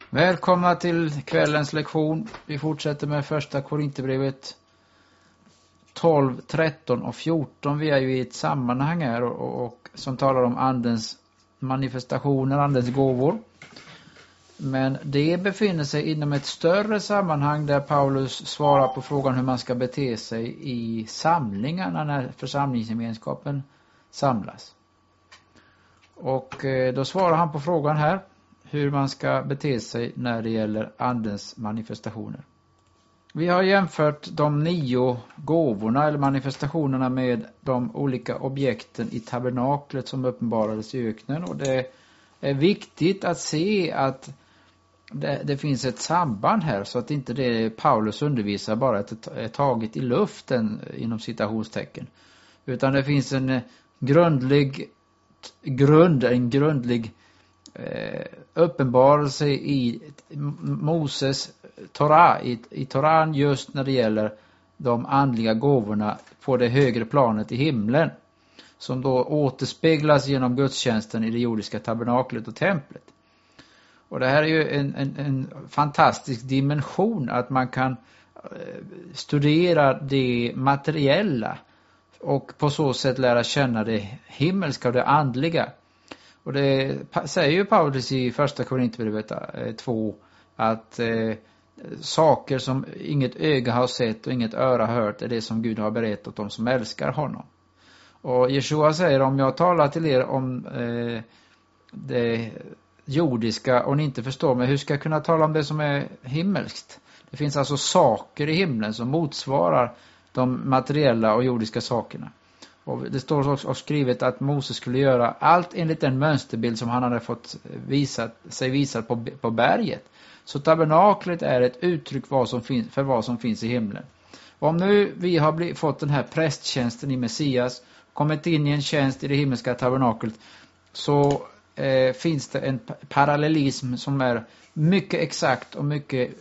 Välkomna till kvällens lektion. Vi fortsätter med första Korinthierbrevet 12, 13 och 14. Vi är ju i ett sammanhang här och som talar om andens manifestationer, andens gåvor. Men det befinner sig inom ett större sammanhang där Paulus svarar på frågan hur man ska bete sig i samlingarna när församlingsgemenskapen samlas. Och då svarar han på frågan här hur man ska bete sig när det gäller andens manifestationer. Vi har jämfört de 9 gåvorna eller manifestationerna med de olika objekten i tabernaklet som uppenbarades i öknen. Och det är viktigt att se att det finns ett samband här så att inte det Paulus undervisar bara är taget i luften inom citationstecken. Utan det finns en grundlig uppenbarelse i Moses Torah, i Toran just när det gäller de andliga gåvorna på det högre planet i himlen. Som då återspeglas genom gudstjänsten i det jordiska tabernaklet och templet. Och det här är ju en fantastisk dimension att man kan studera det materiella och på så sätt lära känna det himmelska och det andliga. Och det säger ju Paulus i första Korinthierbrevet 2 att saker som inget öga har sett och inget öra hört är det som Gud har berättat åt dem som älskar honom. Och Jeshua säger om jag talar till er om det jordiska och ni inte förstår mig, hur ska jag kunna tala om det som är himmelskt? Det finns alltså saker i himlen som motsvarar de materiella och jordiska sakerna. Och det står också skrivet att Moses skulle göra allt enligt den mönsterbild som han hade fått visat på berget. Så tabernaklet är ett uttryck för vad som finns i himlen. Och om nu vi har fått den här prästtjänsten i Messias, kommit in i en tjänst i det himmelska tabernaklet, så finns det en parallellism som är mycket exakt och mycket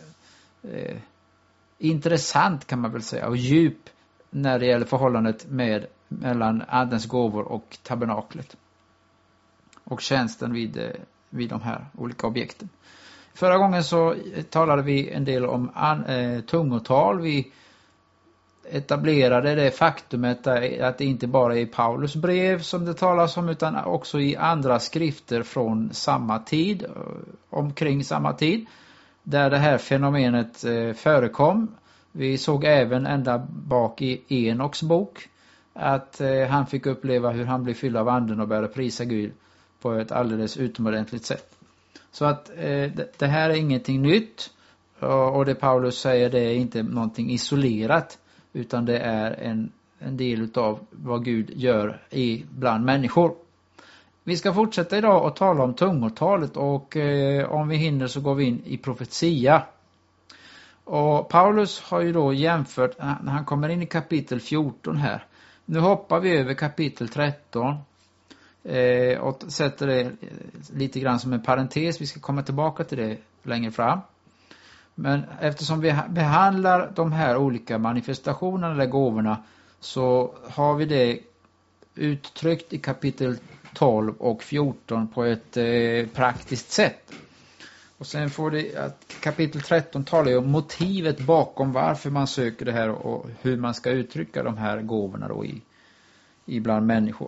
intressant kan man väl säga, och djup när det gäller förhållandet mellan andens gåvor och tabernaklet och tjänsten vid de här olika objekten. Förra gången så talade vi en del om tungotal. Vi etablerade det faktumet att det inte bara är i Paulus brev som det talas om utan också i andra skrifter från samma tid, omkring samma tid, där det här fenomenet förekom. Vi såg även ända bak i Enoks bok att han fick uppleva hur han blev fylld av anden och började prisa Gud på ett alldeles utomordentligt sätt. Så att det här är ingenting nytt och det Paulus säger det är inte någonting isolerat utan det är en del av vad Gud gör bland människor. Vi ska fortsätta idag och tala om tungotalet och om vi hinner så går vi in i profetia. Och Paulus har ju då jämfört, när han kommer in i kapitel 14 här. Nu hoppar vi över kapitel 13 och sätter det lite grann som en parentes. Vi ska komma tillbaka till det längre fram. Men eftersom vi behandlar de här olika manifestationerna eller gåvorna så har vi det uttryckt i kapitel 12 och 14 på ett praktiskt sätt. Och sen får det att kapitel 13 talar ju om motivet bakom varför man söker det här och hur man ska uttrycka de här gåvorna då bland människor.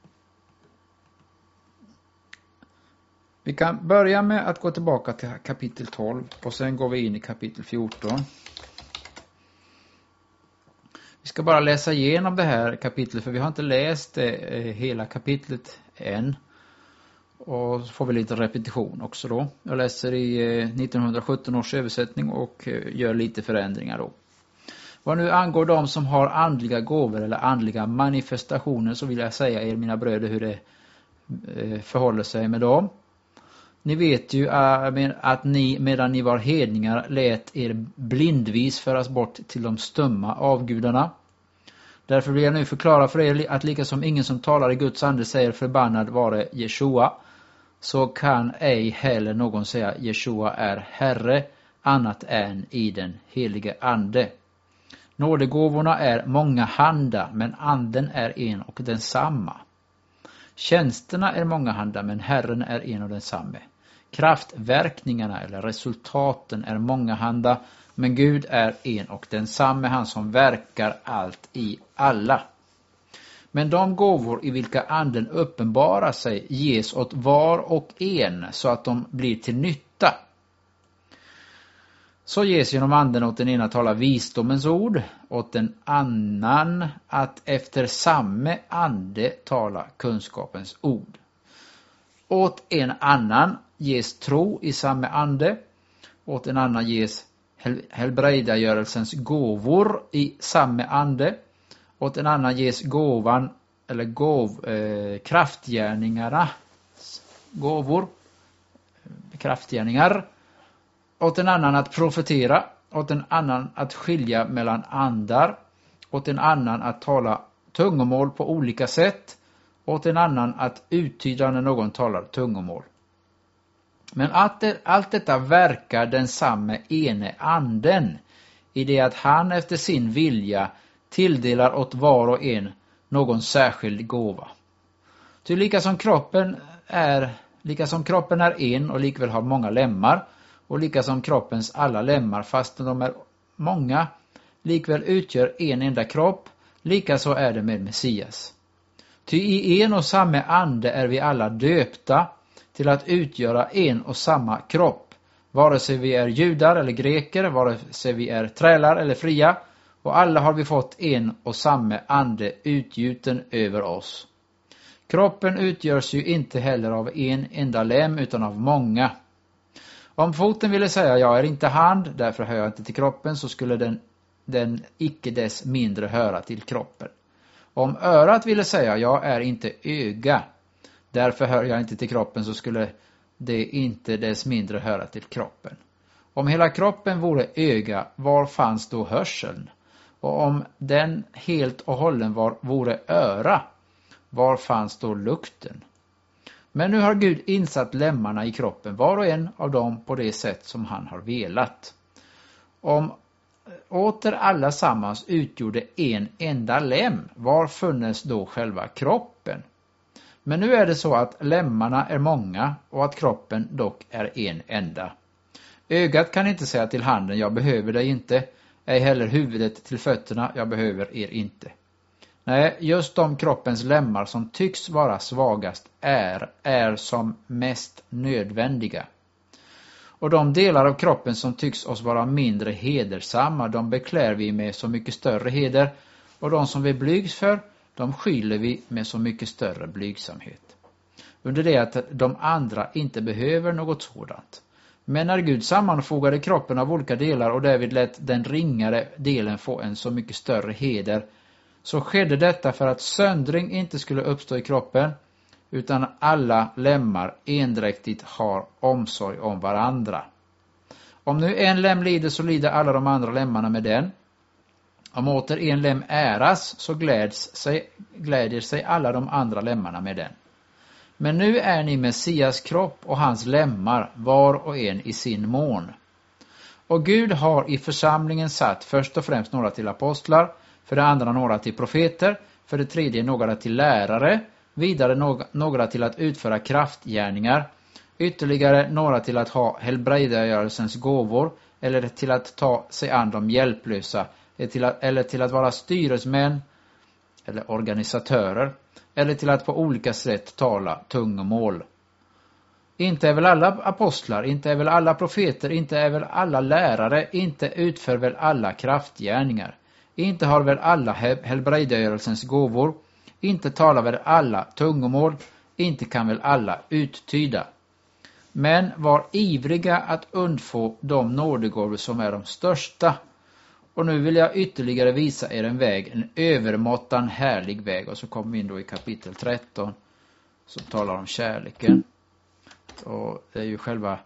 Vi kan börja med att gå tillbaka till kapitel 12 och sen går vi in i kapitel 14. Vi ska bara läsa igenom det här kapitlet för vi har inte läst hela kapitlet än. Och så får vi lite repetition också då. Jag läser i 1917 års översättning och gör lite förändringar då. Vad nu angår de som har andliga gåvor eller andliga manifestationer så vill jag säga er mina bröder hur det förhåller sig med dem. Ni vet ju att ni medan ni var hedningar lät er blindvis föras bort till de stumma avgudarna. Därför vill jag nu förklara för er att lika som ingen som talar i Guds ande säger förbannad vare Jeshua, så kan ej heller någon säga Jeshua är Herre annat än i den helige ande. Nådegåvorna är många handa, men anden är en och densamma. Tjänsterna är många handa, men Herren är en och densamme. Kraftverkningarna eller resultaten är mångahanda, men Gud är en och densamme, han som verkar allt i alla. Men de gåvor i vilka anden uppenbarar sig ges åt var och en så att de blir till nytta. Så ges genom anden åt den ena tala visdomens ord, åt den annan att efter samme ande tala kunskapens ord. Åt en annan ges tro i samme ande, åt en annan ges helbrägdagörelsens gåvor i samme ande, åt en annan ges gåvan eller kraftgärningarna, gåvor, kraftgärningar, åt en annan att profetera, åt en annan att skilja mellan andar, åt en annan att tala tungomål på olika sätt, åt en annan att uttyda när någon talar tungomål. Men allt detta verkar densamme ene anden i det att han efter sin vilja tilldelar åt var och en någon särskild gåva. Ty lika som kroppen är en och likväl har många lemmar, och lika som kroppens alla lemmar fastän de är många likväl utgör en enda kropp, lika så är det med Messias. Ty i en och samma ande är vi alla döpta till att utgöra en och samma kropp, vare sig vi är judar eller greker, vare sig vi är trälar eller fria, och alla har vi fått en och samma ande utgjuten över oss. Kroppen utgörs ju inte heller av en enda lem utan av många. Om foten ville säga jag är inte hand, därför hör jag inte till kroppen, så skulle den icke dess mindre höra till kroppen. Om örat ville säga jag är inte öga, därför hör jag inte till kroppen, så skulle det inte dess mindre höra till kroppen. Om hela kroppen vore öga, var fanns då hörseln? Och om den helt och hållen vore öra, var fanns då lukten? Men nu har Gud insatt lemmarna i kroppen, var och en av dem på det sätt som han har velat. Om åter alla sammans utgjorde en enda lem, var funnes då själva kroppen? Men nu är det så att lemmarna är många och att kroppen dock är en enda. Ögat kan inte säga till handen, jag behöver dig inte, ej heller huvudet till fötterna, jag behöver er inte. Nej, just de kroppens lemmar som tycks vara svagast är som mest nödvändiga. Och de delar av kroppen som tycks oss vara mindre hedersamma, de beklär vi med så mycket större heder, och de som vi blygs för, de skyller vi med så mycket större blygsamhet. Under det att de andra inte behöver något sådant. Men när Gud sammanfogade kroppen av olika delar och därvid lät den ringare delen få en så mycket större heder, så skedde detta för att söndring inte skulle uppstå i kroppen, utan alla lemmar endräktigt har omsorg om varandra. Om nu en lem lider, så lider alla de andra lemmarna med den. Om åter en lem äras, så glädjer sig alla de andra lemmarna med den. Men nu är ni Messias kropp och hans lemmar, var och en i sin mån. Och Gud har i församlingen satt först och främst några till apostlar, för det andra några till profeter, för det tredje några till lärare, vidare några till att utföra kraftgärningar, ytterligare några till att ha helbrägdagörelsens gåvor, eller till att ta sig an de hjälplösa, eller till att vara styresmän eller organisatörer, eller till att på olika sätt tala tungomål. Inte är väl alla apostlar, inte är väl alla profeter, inte är väl alla lärare, inte utför väl alla kraftgärningar. Inte har väl alla helbrägdagörelsens gåvor, inte talar väl alla tungomål, inte kan väl alla uttyda. Men var ivriga att undfå de nådegåvor som är de största. Och nu vill jag ytterligare visa er en väg, en övermåttan härlig väg. Och så kommer vi in då i kapitel 13 som talar om kärleken. Och det är ju själva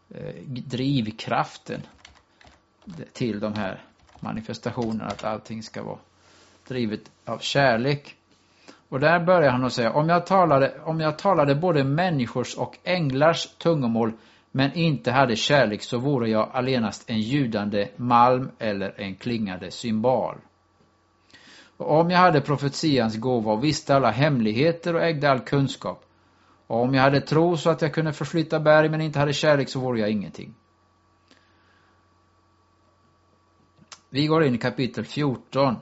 drivkraften till de här manifestationerna, att allting ska vara drivet av kärlek. Och där börjar han att säga, om jag talade både människors och änglars tungomål, men inte hade kärlek, så vore jag allenast en ljudande malm eller en klingande cymbal. Och om jag hade profetians gåva och visste alla hemligheter och ägde all kunskap, Och om jag hade tro så att jag kunde förflytta berg men inte hade kärlek så vore jag ingenting. Vi går in i kapitel 14.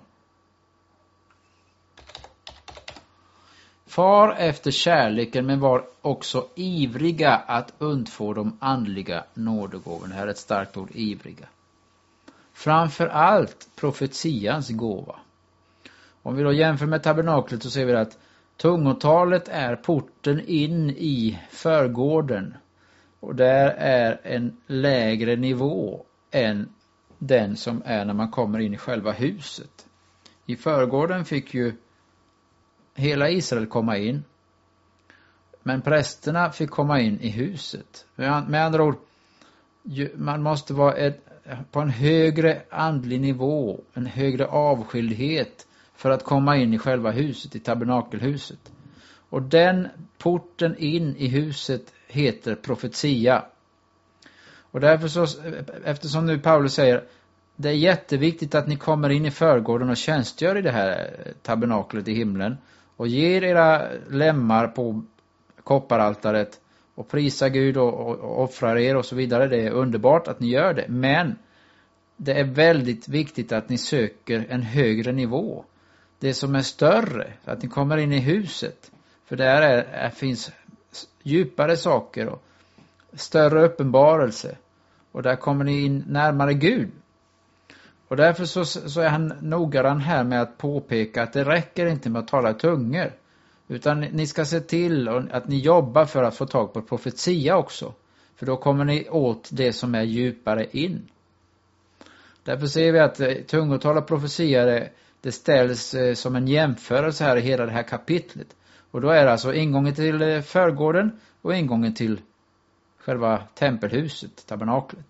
Far efter kärleken men var också ivriga att undfå de andliga nådegåvorna. Det här är ett starkt ord, ivriga. Framför allt profetians gåva. Om vi då jämför med tabernaklet så ser vi att tungotalet är porten in i förgården. Och där är en lägre nivå än den som är när man kommer in i själva huset. I förgården fick ju hela Israel komma in. Men prästerna fick komma in i huset. Med andra ord, man måste vara på en högre andlig nivå, en högre avskildhet för att komma in i själva huset, i tabernakelhuset. Och den porten in i huset heter profetia. Och därför så, eftersom nu Paulus säger, det är jätteviktigt att ni kommer in i förgården och tjänstgör i det här tabernaklet i himlen och ger era lemmar på kopparaltaret och prisa Gud och offrar er och så vidare. Det är underbart att ni gör det. Men det är väldigt viktigt att ni söker en högre nivå. Det som är större, att ni kommer in i huset. För där finns djupare saker och större uppenbarelse. Och där kommer ni in närmare Gud. Och därför så är han noggrann här med att påpeka att det räcker inte med att tala i tungor. Utan ni ska se till att ni jobbar för att få tag på profetia också. För då kommer ni åt det som är djupare in. Därför ser vi att tungotal och profetia det ställs som en jämförelse här i hela det här kapitlet. Och då är det alltså ingången till förgården och ingången till själva tempelhuset, tabernaklet.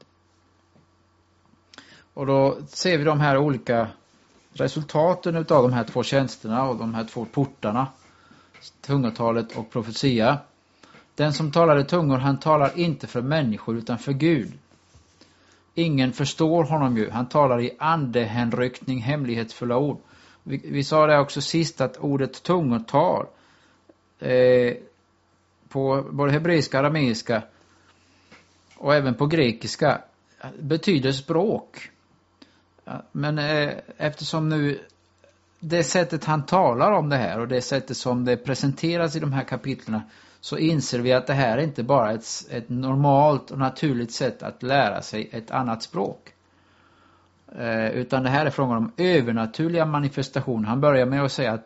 Och då ser vi de här olika resultaten av de här två tjänsterna och de här två portarna. Tungotalet och profetia. Den som talar i tungor, han talar inte för människor utan för Gud. Ingen förstår honom ju. Han talar i andehänryckning, hemlighetsfulla ord. Vi sa det också sist att ordet tungotal på både hebreiska, arameiska och även på grekiska betyder språk. Men eftersom nu det sättet han talar om det här och det sättet som det presenteras i de här kapitlerna så inser vi att det här är inte bara ett normalt och naturligt sätt att lära sig ett annat språk. Utan det här är frågan om övernaturliga manifestationer. Han börjar med att säga att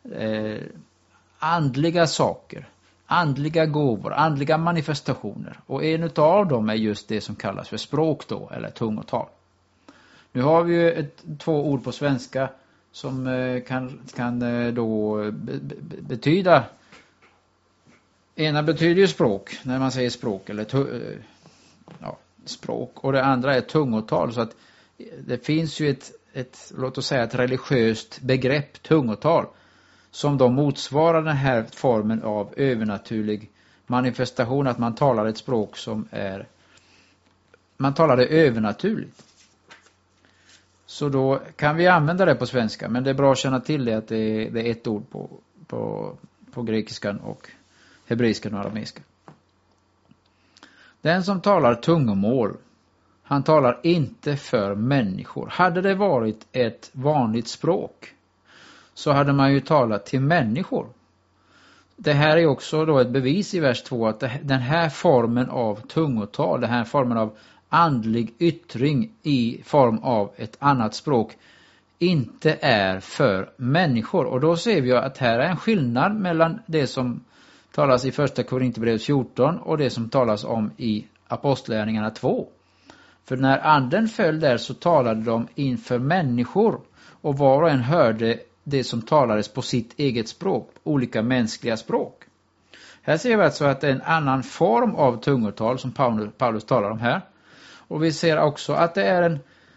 andliga saker, andliga gåvor, andliga manifestationer. Och en av dem är just det som kallas för språk då, eller tungotal. Nu har vi ju två ord på svenska som kan då betyda. Ena betyder ju språk när man säger språk eller språk och det andra är tungotal, så att det finns ju ett låt oss säga ett religiöst begrepp tungotal som då motsvarar den här formen av övernaturlig manifestation, att man talar ett språk som man talar det övernaturligt. Så då kan vi använda det på svenska, men det är bra att känna till det att det är ett ord på grekiskan och hebreiskan och arameiska. Den som talar tungomål, han talar inte för människor. Hade det varit ett vanligt språk så hade man ju talat till människor. Det här är också då ett bevis i vers 2 att den här formen av tungotal, den här formen av andlig yttring i form av ett annat språk inte är för människor. Och då ser vi att här är en skillnad mellan det som talas i första Korinthierbrevet 14 och det som talas om i Apostlagärningarna 2. För när anden föll där så talade de inför människor och var och en hörde det som talades på sitt eget språk, olika mänskliga språk. Här ser vi alltså att det är en annan form av tungotal som Paulus talar om här. Och vi ser också att det är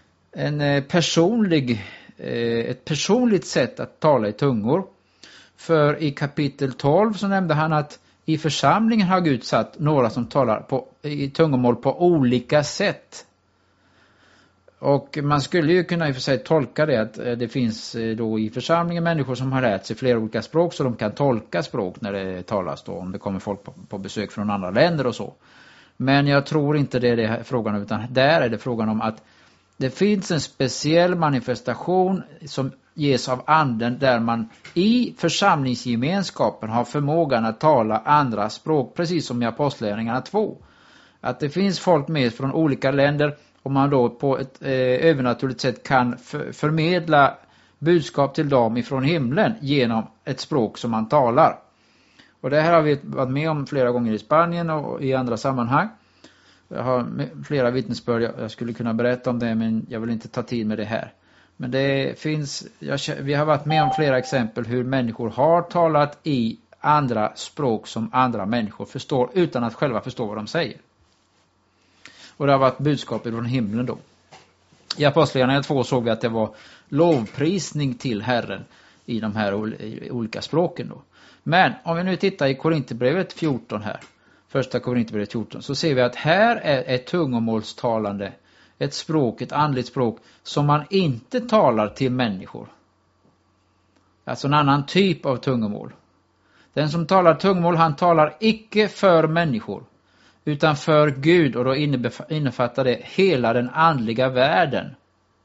ett personligt sätt att tala i tungor. För i kapitel 12 så nämnde han att i församlingen har Gud satt några som talar i tungomål på olika sätt. Och man skulle ju kunna i och för sig tolka det att det finns då i församlingen människor som har lärt sig flera olika språk, så de kan tolka språk när det talas då, om det kommer folk på besök från andra länder och så. Men jag tror inte det är det frågan om, utan där är det frågan om att det finns en speciell manifestation som ges av anden där man i församlingsgemenskapen har förmågan att tala andra språk, precis som i Apostlagärningarna 2. Att det finns folk med från olika länder och man då på ett övernaturligt sätt kan förmedla budskap till dem ifrån himlen genom ett språk som man talar. Och det här har vi varit med om flera gånger i Spanien och i andra sammanhang. Jag har flera vittnesbörd, jag skulle kunna berätta om det, men jag vill inte ta tid med det här. Men det finns, vi har varit med om flera exempel hur människor har talat i andra språk som andra människor förstår utan att själva förstå vad de säger. Och det har varit budskap från himlen då. I Apostlagärningarna 2 såg vi att det var lovprisning till Herren i de här olika språken då. Men om vi nu tittar i Korinthierbrevet 14 här, första Korinthierbrevet 14, så ser vi att här är ett tungomålstalande, ett språk, ett andligt språk som man inte talar till människor. Alltså en annan typ av tungomål. Den som talar tungomål, han talar icke för människor utan för Gud, och då innefattar det hela den andliga världen.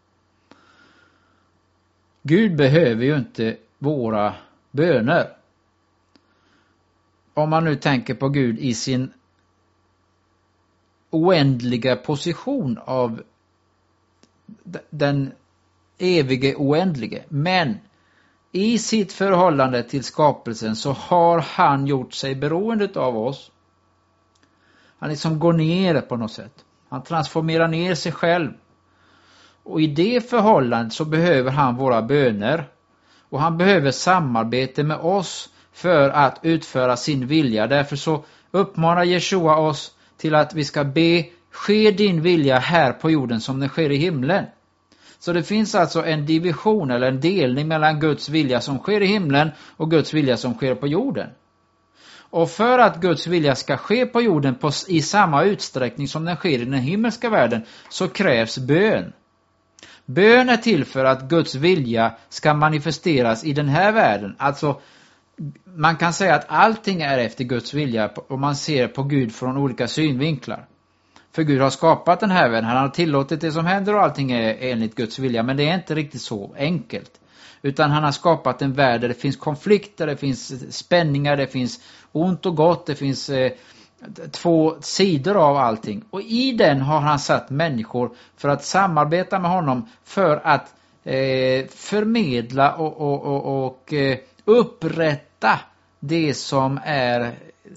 Gud behöver ju inte våra böner. Om man nu tänker på Gud i sin oändliga position av den evige oändlige. Men i sitt förhållande till skapelsen så har han gjort sig beroende av oss. Han liksom går ner på något sätt. Han transformerar ner sig själv. Och i det förhållandet så behöver han våra böner. Och han behöver samarbete med oss för att utföra sin vilja. Därför så uppmanar Jeshua oss till att vi ska be: ske din vilja här på jorden som den sker i himlen. Så det finns alltså en division eller en delning mellan Guds vilja som sker i himlen och Guds vilja som sker på jorden. Och för att Guds vilja ska ske på jorden i samma utsträckning som den sker i den himmelska världen så krävs bön. Bön är till för att Guds vilja ska manifesteras i den här världen. Alltså man kan säga att allting är efter Guds vilja om man ser på Gud från olika synvinklar. För Gud har skapat den här världen, han har tillåtit det som händer och allting är enligt Guds vilja. Men det är inte riktigt så enkelt. Utan han har skapat en värld där det finns konflikter, det finns spänningar, det finns ont och gott, det finns två sidor av allting. Och i den har han satt människor för att samarbeta med honom för att förmedla och upprätta det som är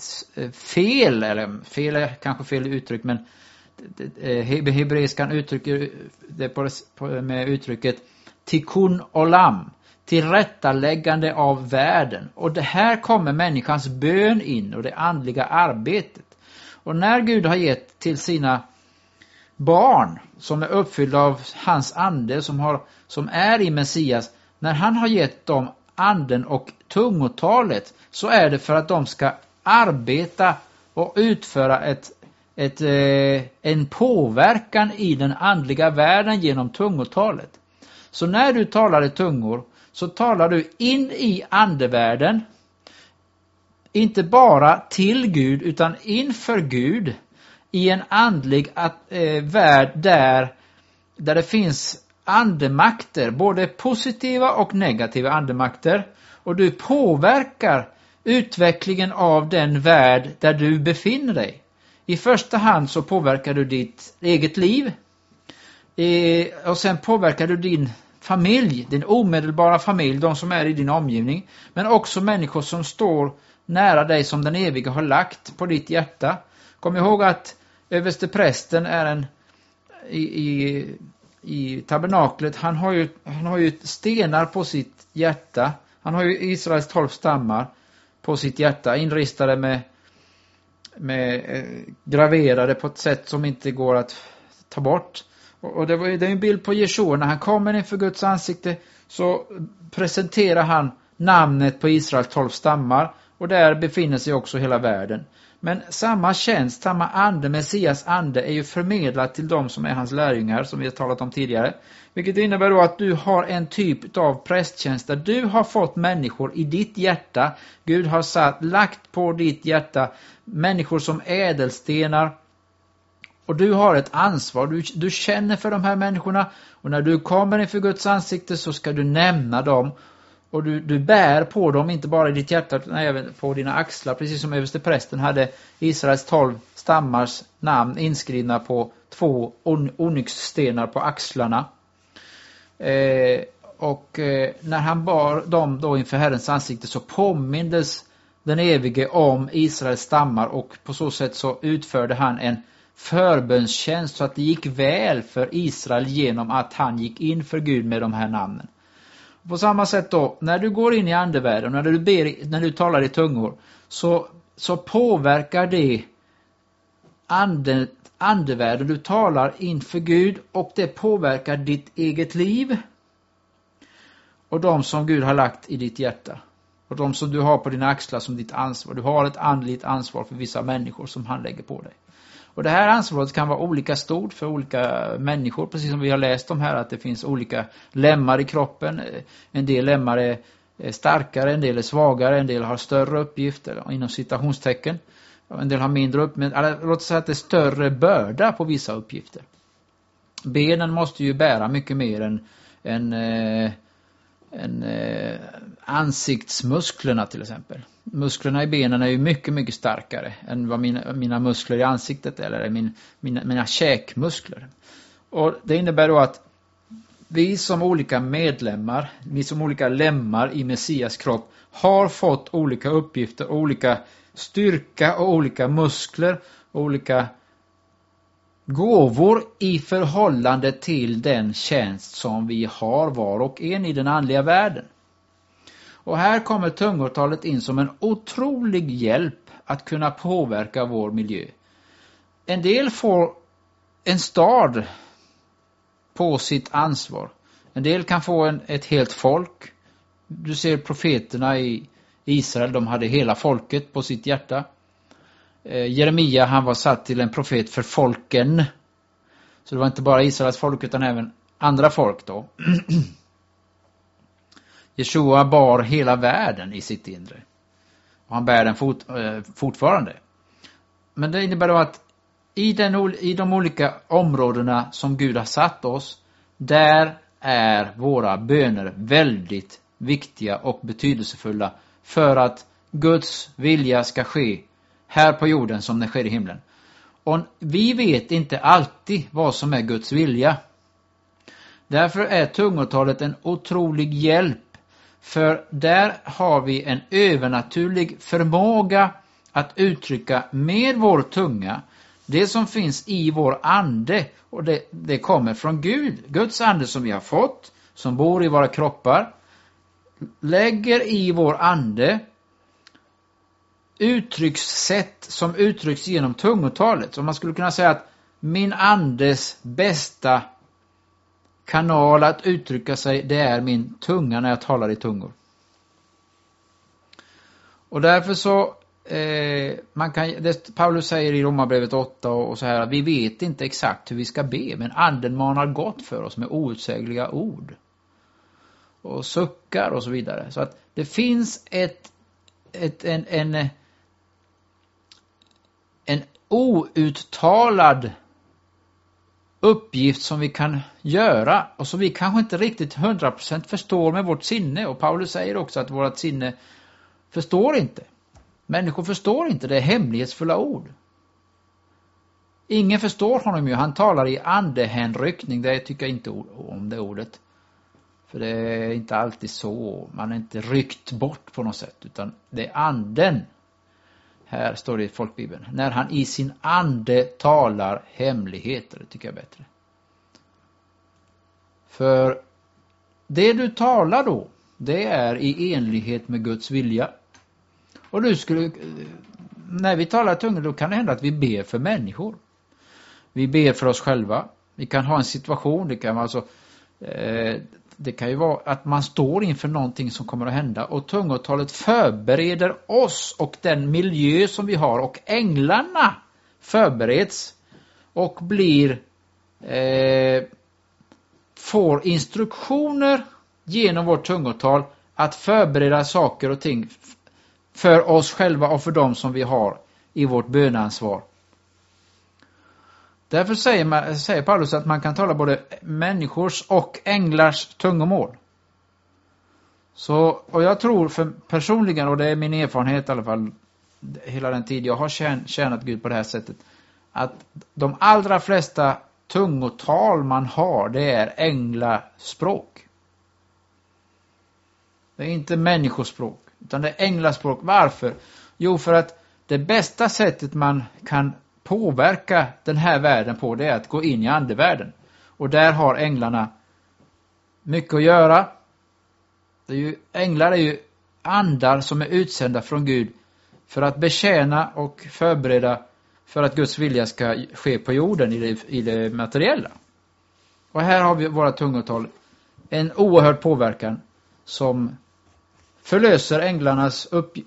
fel, eller fel är kanske fel uttryck, men hebreiskan uttrycker det med uttrycket tikkun olam, tillrättaläggande av världen. Och det här kommer människans bön in och det andliga arbetet. Och när Gud har gett till sina barn som är uppfyllda av hans ande som är i Messias, när han har gett dem anden och tungotalet, så är det för att de ska arbeta och utföra en påverkan i den andliga världen genom tungotalet. Så när du talar i tungor så talar du in i andevärlden, inte bara till Gud utan inför Gud i en andlig värld där det finns andemakter, både positiva och negativa andemakter, och du påverkar utvecklingen av den värld där du befinner dig. I första hand så påverkar du ditt eget liv och sen påverkar du din familj, din omedelbara familj, de som är i din omgivning, men också människor som står nära dig som den evige har lagt på ditt hjärta. Kom ihåg att översteprästen är i tabernaklet, han har ju stenar på sitt hjärta. Han har ju Israels 12 stammar på sitt hjärta, inristade med graverade på ett sätt som inte går att ta bort. Och det är en bild på Jeshua. När han kommer inför Guds ansikte så presenterar han namnet på Israels 12 stammar. Och där befinner sig också hela världen. Men samma tjänst, samma ande, Messias ande, är ju förmedlad till de som är hans lärjungar, som vi har talat om tidigare. Vilket innebär då att du har en typ av prästtjänst där du har fått människor i ditt hjärta. Gud har lagt på ditt hjärta människor som ädelstenar. Och du har ett ansvar, du känner för de här människorna. Och när du kommer inför Guds ansikte så ska du nämna dem. Och du bär på dem, inte bara i ditt hjärta utan även på dina axlar. Precis som översteprästen hade Israels 12 stammars namn inskrivna på 2 onyxstenar på axlarna. När han bar dem då inför Herrens ansikte så påmindes den evige om Israels stammar. Och på så sätt så utförde han en förbönstjänst så att det gick väl för Israel genom att han gick in för Gud med de här namnen. På samma sätt då, när du går in i andevärlden, när du talar i tungor, så påverkar det andevärlden. Du talar inför Gud och det påverkar ditt eget liv och de som Gud har lagt i ditt hjärta. Och de som du har på dina axlar som ditt ansvar. Du har ett andligt ansvar för vissa människor som han lägger på dig. Och det här ansvaret kan vara olika stort för olika människor. Precis som vi har läst om här att det finns olika lemmar i kroppen. En del lemmar är starkare, en del är svagare, en del har större uppgifter inom citationstecken. En del har mindre uppgifter. Låt oss säga att det är större börda på vissa uppgifter. Benen måste ju bära mycket mer än ansiktsmusklerna till exempel. Musklerna i benen är ju mycket, mycket starkare än vad mina muskler i ansiktet eller mina käkmuskler. Och det innebär då att vi som olika medlemmar, vi som olika lemmar i Messias kropp har fått olika uppgifter, olika styrka och olika muskler och olika gåvor i förhållande till den tjänst som vi har var och en i den andliga världen. Och här kommer tungotalet in som en otrolig hjälp att kunna påverka vår miljö. En del får en stad på sitt ansvar. En del kan få ett helt folk. Du ser profeterna i Israel, de hade hela folket på sitt hjärta. Jeremia, han var satt till en profet för folken. Så det var inte bara Israels folk utan även andra folk då. Jeshua bar hela världen i sitt inre. Och han bär den fortfarande. Men det innebär då att i de olika områdena som Gud har satt oss, där är våra böner väldigt viktiga och betydelsefulla för att Guds vilja ska ske här på jorden som det sker i himlen. Och vi vet inte alltid vad som är Guds vilja. Därför är tungotalet en otrolig hjälp. För där har vi en övernaturlig förmåga att uttrycka med vår tunga det som finns i vår ande. Och det kommer från Gud. Guds ande som vi har fått, som bor i våra kroppar, lägger i vår ande uttryckssätt som uttrycks genom tungotalet. Så man skulle kunna säga att min andes bästa kanal att uttrycka sig, det är min tunga när jag talar i tungor. Och därför så Paulus säger i Romarbrevet 8 och så här att vi vet inte exakt hur vi ska be, men anden manar gott för oss med outsägliga ord och suckar och så vidare. Så att det finns en outtalad uppgift som vi kan göra och som vi kanske inte riktigt 100% förstår med vårt sinne. Och Paulus säger också att vårt sinne förstår inte. Människor förstår inte, det är hemlighetsfulla ord. Ingen förstår honom ju, han talar i andehänryckning, det tycker jag inte om det ordet. För det är inte alltid så, man är inte ryckt bort på något sätt, utan det är anden. Här står det i folkbibeln. När han i sin ande talar hemligheter. Det tycker jag är bättre. För det du talar då, det är i enlighet med Guds vilja. Och när vi talar tungor, då kan det hända att vi ber för människor. Vi ber för oss själva. Vi kan ha en situation, det kan vara alltså det kan ju vara att man står inför någonting som kommer att hända. Och tungotalet förbereder oss och den miljö som vi har. Och änglarna förbereds och får instruktioner genom vårt tungotal att förbereda saker och ting för oss själva och för dem som vi har i vårt böneansvar. Därför säger Paulus att man kan tala både människors och änglars tungomål. Och jag tror personligen, och det är min erfarenhet i alla fall hela den tid jag har tjänat Gud på det här sättet, att de allra flesta tungotal man har, det är änglaspråk. Det är inte människospråk, utan det är änglaspråk. Varför? Jo, för att det bästa sättet man kan påverka den här världen på, det är att gå in i andevärlden. Och där har änglarna mycket att göra. Änglar är ju andar som är utsända från Gud för att betjäna och förbereda för att Guds vilja ska ske på jorden i det materiella. Och här har vi våra tungotal, en oerhörd påverkan som förlöser änglarnas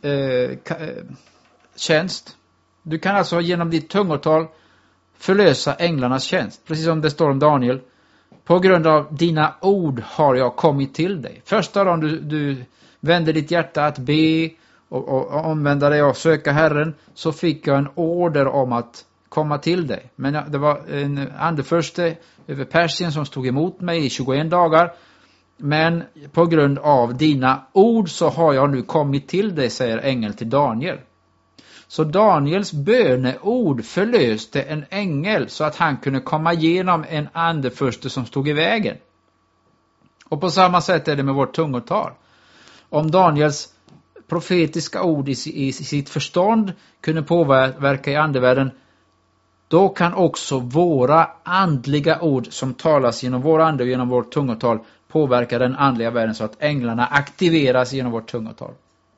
tjänst. Du kan alltså genom ditt tungotal förlösa änglarnas tjänst. Precis som det står om Daniel. På grund av dina ord har jag kommit till dig. Första dagen du vände ditt hjärta att be och omvända dig och söka Herren, så fick jag en order om att komma till dig. Men det var en andeförste över Persien som stod emot mig i 21 dagar. Men på grund av dina ord så har jag nu kommit till dig, säger ängeln till Daniel. Så Daniels böneord förlöste en ängel så att han kunde komma igenom en andeförste som stod i vägen. Och på samma sätt är det med vårt tungotal. Om Daniels profetiska ord i sitt förstånd kunde påverka i andevärlden, då kan också våra andliga ord som talas genom vår ande och genom vårt tungotal påverka den andliga världen så att änglarna aktiveras genom vårt tungotal.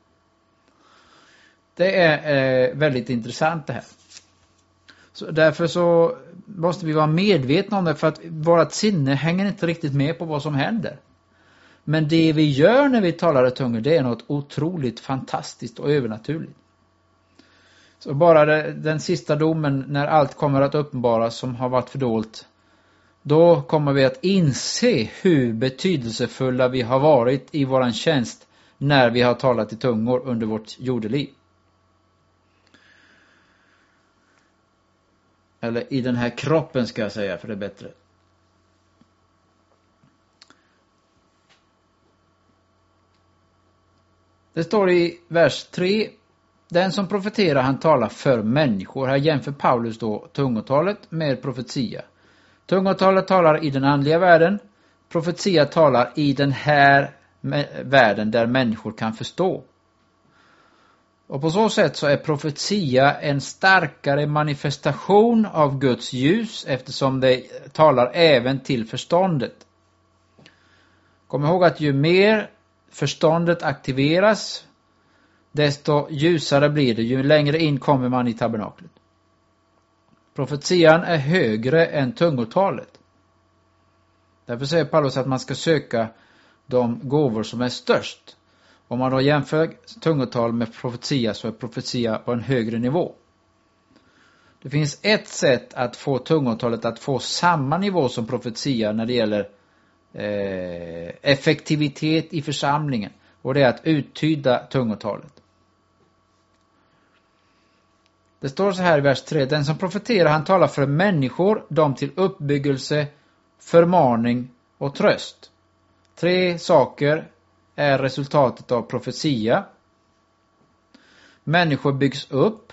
Det är väldigt intressant det här. Så därför så måste vi vara medvetna om det, för att vårt sinne hänger inte riktigt med på vad som händer. Men det vi gör när vi talar i tungor, det är något otroligt fantastiskt och övernaturligt. Så bara den sista domen, när allt kommer att uppenbaras som har varit fördolt, då kommer vi att inse hur betydelsefulla vi har varit i våran tjänst när vi har talat i tungor under vårt jordeliv. Eller i den här kroppen ska jag säga, för det är bättre. Det står i vers 3. Den som profeterar, han talar för människor. Här jämför Paulus då tungotalet med profetia. Tungotalet talar i den andliga världen. Profetia talar i den här världen där människor kan förstå. Och på så sätt så är profetia en starkare manifestation av Guds ljus, eftersom det talar även till förståndet. Kom ihåg att ju mer förståndet aktiveras, desto ljusare blir det, ju längre in kommer man i tabernaklet. Profetian är högre än tungotalet. Därför säger Paulus att man ska söka de gåvor som är störst. Om man då jämför tungotal med profetia, så är profetia på en högre nivå. Det finns ett sätt att få tungotalet att få samma nivå som profetia när det gäller effektivitet i församlingen. Och det är att uttyda tungotalet. Det står så här i vers 3. Den som profeterar, han talar för människor, dem till uppbyggelse, förmaning och tröst. 3 saker är resultatet av profetia. Människor byggs upp.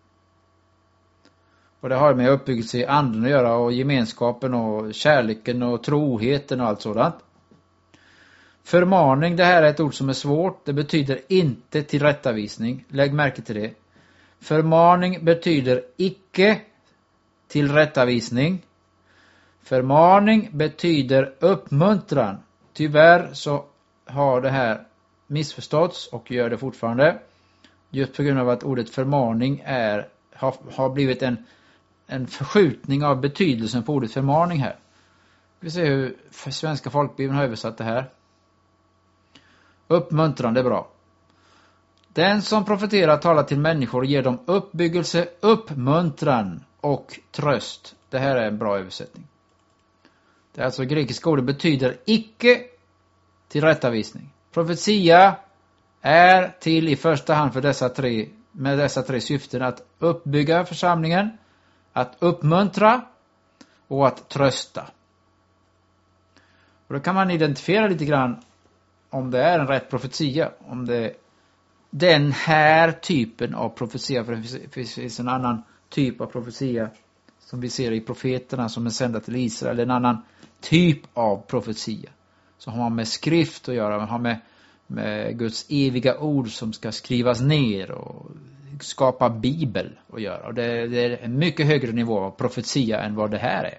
Och det har med uppbyggelse i anden att göra, och gemenskapen och kärleken och troheten och allt sådant. Förmaning, det här är ett ord som är svårt. Det betyder inte tillrättavisning. Lägg märke till det. Förmaning betyder icke tillrättavisning. Förmaning betyder uppmuntran. Tyvärr så har det här missförståtts och gör det fortfarande. Just på grund av att ordet förmaning har blivit en förskjutning av betydelsen på ordet förmaning här. Vi ser hur svenska folkbibeln har översatt det här. Uppmuntran, det är bra. Den som profeterar talar till människor och ger dem uppbyggelse, uppmuntran och tröst. Det här är en bra översättning. Det är alltså grekiska ordet betyder icke tillrättavisning. Profetia är till i första hand för dessa tre syften: att uppbygga församlingen, att uppmuntra och att trösta. Och då kan man identifiera lite grann om det är en rätt profetia, om det är den här typen av profetia. För det finns en annan typ av profetia som vi ser i profeterna som är sända till Israel, en annan typ av profetia som har med skrift att göra, har med Guds eviga ord som ska skrivas ner och skapa bibel att göra. Och det är en mycket högre nivå av profetia än vad det här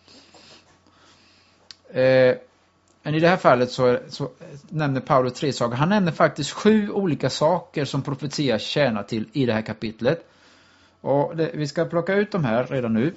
är. Men i det här fallet så nämner Paulus 3 saker. Han nämner faktiskt 7 olika saker som profetia tjänar till i det här kapitlet. Och vi ska plocka ut de här redan nu.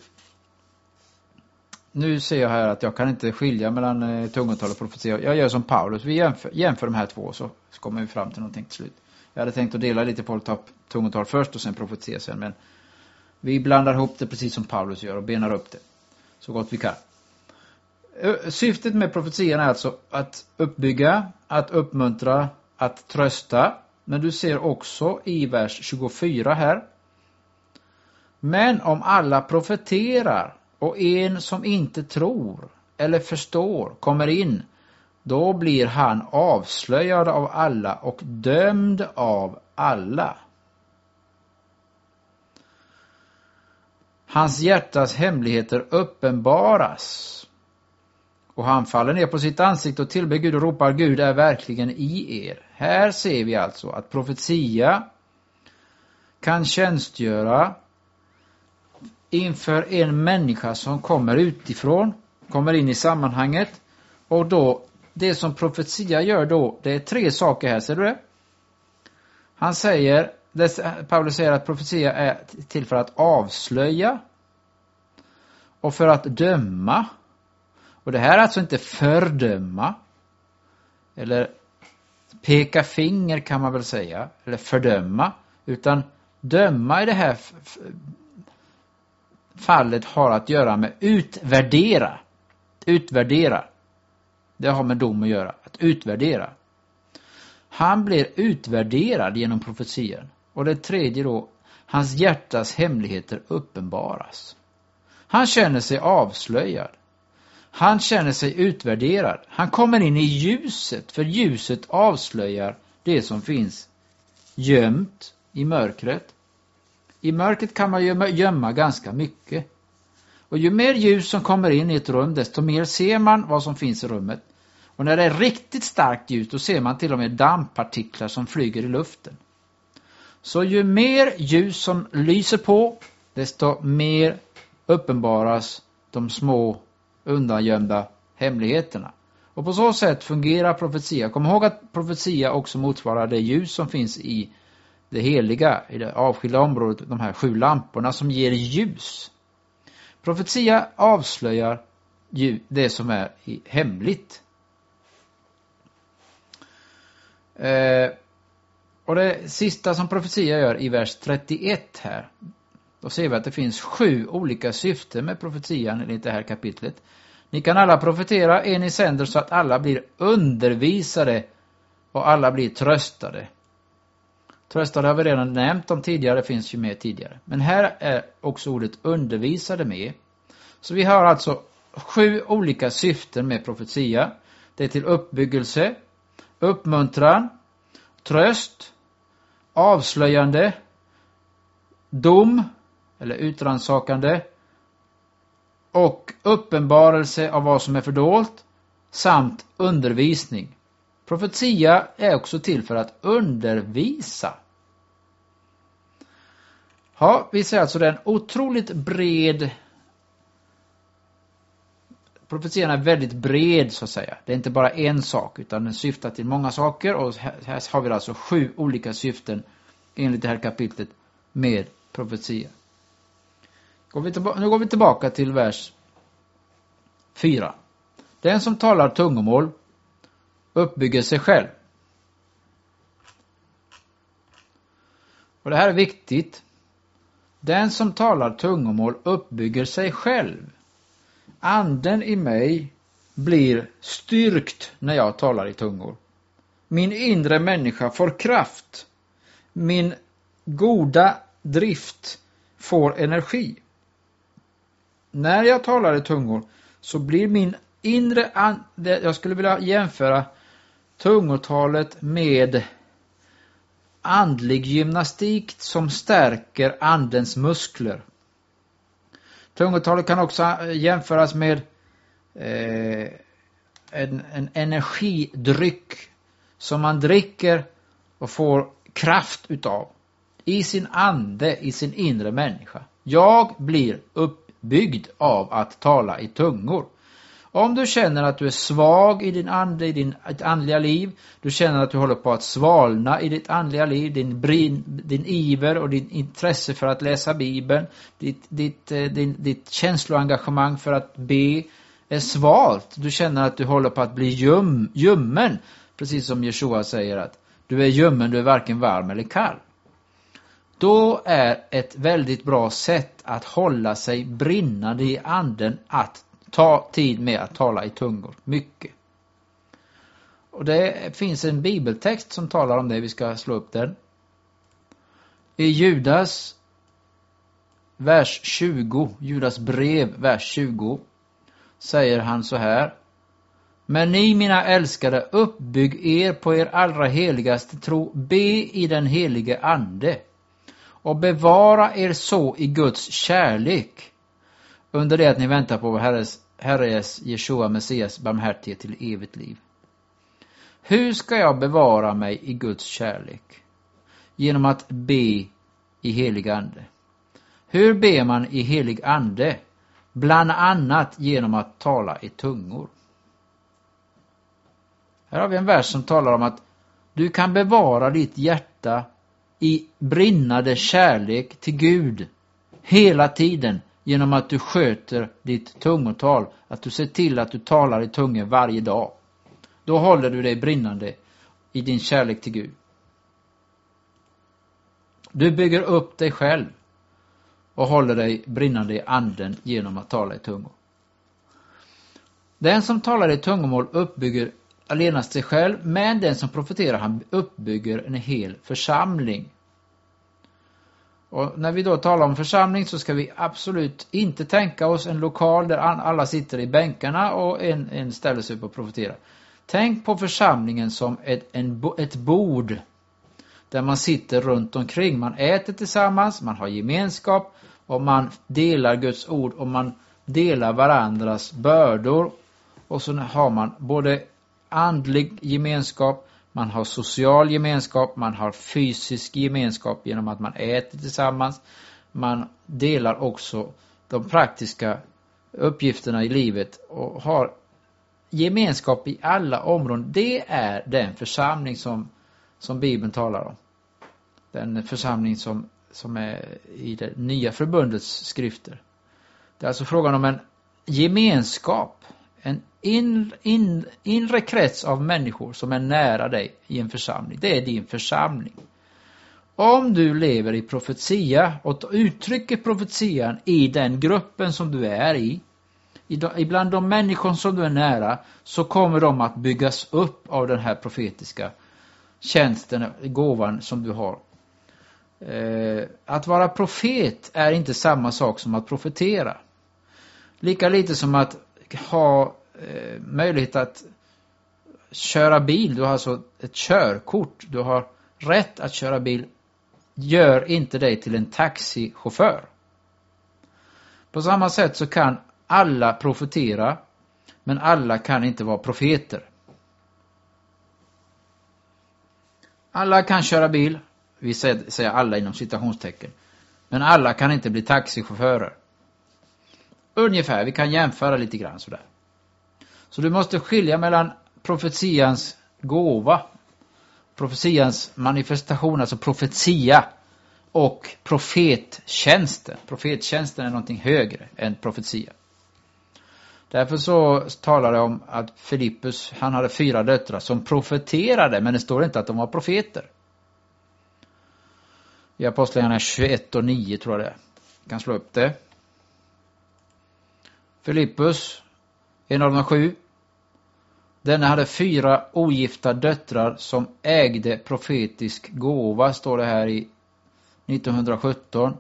Nu ser jag här att jag kan inte skilja mellan tungotal och profetia. Jag gör som Paulus. Vi jämför de här två, så kommer vi fram till någonting till slut. Jag hade tänkt att dela lite på att ta tungotal först och sen profetia sen. Men vi blandar ihop det precis som Paulus gör och benar upp det så gott vi kan. Syftet med profetian är alltså att uppbygga, att uppmuntra, att trösta. Men du ser också i vers 24 här. Men om alla profeterar och en som inte tror eller förstår kommer in, då blir han avslöjad av alla och dömd av alla. Hans hjärtas hemligheter uppenbaras. Och han faller ner på sitt ansikte och tillber Gud och ropar: Gud är verkligen i er. Här ser vi alltså att profetia kan tjänstgöra inför en människa som kommer utifrån, kommer in i sammanhanget. Och då, det som profetia gör då, det är 3 saker här, ser du det? Paulus säger att profetia är till för att avslöja och för att döma. Och det här är alltså inte fördöma eller peka finger kan man väl säga, eller fördöma, utan döma i det här fallet har att göra med utvärdera. Utvärdera. Det har med dom att göra, att utvärdera. Han blir utvärderad genom profetian. Och det tredje då, hans hjärtas hemligheter uppenbaras. Han känner sig avslöjad. Han känner sig utvärderad. Han kommer in i ljuset, för ljuset avslöjar det som finns gömt i mörkret. I mörkret kan man ju gömma ganska mycket. Och ju mer ljus som kommer in i ett rum, desto mer ser man vad som finns i rummet. Och när det är riktigt starkt ljus, då ser man till och med dammpartiklar som flyger i luften. Så ju mer ljus som lyser på, desto mer uppenbaras de små undangömda hemligheterna. Och på så sätt fungerar profetia. Kom ihåg att profetia också motsvarar det ljus som finns i det heliga, i det avskilda området, de här 7 lamporna som ger ljus. Profetia avslöjar det som är hemligt. Och det sista som profetia gör i vers 31 här, då ser vi att det finns 7 olika syften med profetian i det här kapitlet. Ni kan alla profetera, en i sänder, så att alla blir undervisade och alla blir tröstade. Tröstade har vi redan nämnt om tidigare, det finns ju med tidigare. Men här är också ordet undervisade med. Så vi har alltså 7 olika syften med profetia. Det är till uppbyggelse, uppmuntran, tröst, avslöjande, dom eller utransakande och uppenbarelse av vad som är fördolt samt undervisning. Profetia är också till för att undervisa. Ja, vi ser alltså det är en otroligt bred. Profetian är väldigt bred så att säga. Det är inte bara en sak utan den syftar till många saker. Och här har vi alltså 7 olika syften enligt det här kapitlet med profetia. Nu går vi tillbaka till vers 4. Den som talar tungomål uppbygger sig själv. Och det här är viktigt. Den som talar tungomål uppbygger sig själv. Anden i mig blir styrkt när jag talar i tungor. Min inre människa får kraft. Min goda drift får energi. När jag talar i tungor så blir min inre jag skulle vilja jämföra tungotalet med andlig gymnastik som stärker andens muskler. Tungotalet kan också jämföras med en energidryck som man dricker och får kraft utav i sin ande, i sin inre människa. Jag blir uppbyggd av att tala i tungor. Om du känner att du är svag i din ande, i ditt andliga liv, du känner att du håller på att svalna i ditt andliga liv, din iver och din intresse för att läsa Bibeln, ditt känsloengagemang för att be är svalt. Du känner att du håller på att bli ljummen, precis som Jeshua säger att du är ljummen, du är varken varm eller kall. Då är ett väldigt bra sätt att hålla sig brinnande i anden att ta tid med att tala i tungor. Mycket. Och det finns en bibeltext som talar om det. Vi ska slå upp den. I Judas vers 20, Judas brev vers 20, säger han så här: Men ni, mina älskade, uppbygg er på er allra heligaste tro, be i den helige ande och bevara er så i Guds kärlek under det att ni väntar på Herres Jeshua Messias barmhärtighet till evigt liv. Hur ska jag bevara mig i Guds kärlek? Genom att be i helig ande. Hur ber man i helig ande? Bland annat genom att tala i tungor. Här har vi en vers som talar om att du kan bevara ditt hjärta i brinnande kärlek till Gud hela tiden genom att du sköter ditt tungotal, att du ser till att du talar i tungor varje dag. Då håller du dig brinnande i din kärlek till Gud. Du bygger upp dig själv och håller dig brinnande i anden genom att tala i tungor. Den som talar i tungomål uppbygger allenast sig själv, men den som profeterar, han uppbygger en hel församling. Och när vi då talar om församling så ska vi absolut inte tänka oss en lokal där alla sitter i bänkarna och en ställer sig upp och profeterar. Tänk på församlingen som ett bord där man sitter runt omkring. Man äter tillsammans, man har gemenskap och man delar Guds ord och man delar varandras bördor. Och så har man både andlig gemenskap, man har social gemenskap, man har fysisk gemenskap genom att man äter tillsammans. Man delar också de praktiska uppgifterna i livet och har gemenskap i alla områden. Det är den församling som Bibeln talar om. Den församling som är i det nya förbundets skrifter. Det är alltså frågan om en gemenskap, en inre krets av människor som är nära dig i en församling. Det är din församling. Om du lever i profetia och uttrycker profetian i den gruppen som du är ibland de människor som du är nära, så kommer de att byggas upp av den här profetiska tjänsten, gåvan som du har. Att vara profet är inte samma sak som att profetera. Lika lite som att ha möjlighet att köra bil. Du har alltså ett körkort. Du har rätt att köra bil. Gör inte dig till en taxichaufför. På samma sätt så kan alla profetera, men alla kan inte vara profeter. Alla kan köra bil. Vi säger alla inom citationstecken. Men alla kan inte bli taxichaufförer. Ungefär, vi kan jämföra lite grann sådär. Så du måste skilja mellan profetians gåva, profetians manifestation, alltså profetia, och profettjänsten. Profettjänsten är någonting högre än profetia. Därför så talar det om att Filippus, han hade 4 döttrar som profeterade, men det står inte att de var profeter. I Apostlagärningarna 21 och 9 tror jag det är. Jag kan slå upp det. Filippus, en av de 7. Denne hade 4 ogifta döttrar som ägde profetisk gåva, står det här i 1917.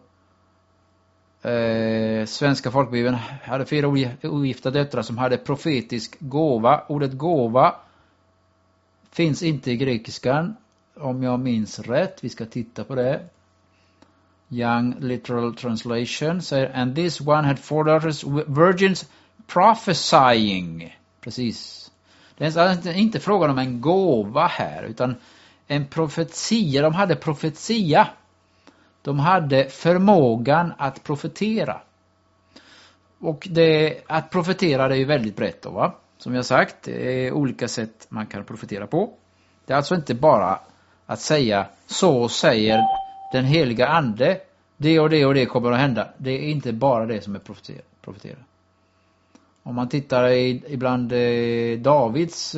Svenska folkbibeln hade 4 ogifta döttrar som hade profetisk gåva. Ordet gåva finns inte i grekiskan, om jag minns rätt. Vi ska titta på det. Young Literal Translation säger, and this one had 4 daughters, virgins prophesying. Precis. Det är inte frågan om en gåva här, utan en profetia. De hade profetia. De hade förmågan att profetera. Och att profetera, det är ju väldigt brett då, va? Som jag sagt, det är olika sätt man kan profetera på. Det är alltså inte bara att säga, så säger den heliga ande, det och det och det kommer att hända. Det är inte bara det som är profetera. Om man tittar ibland Davids,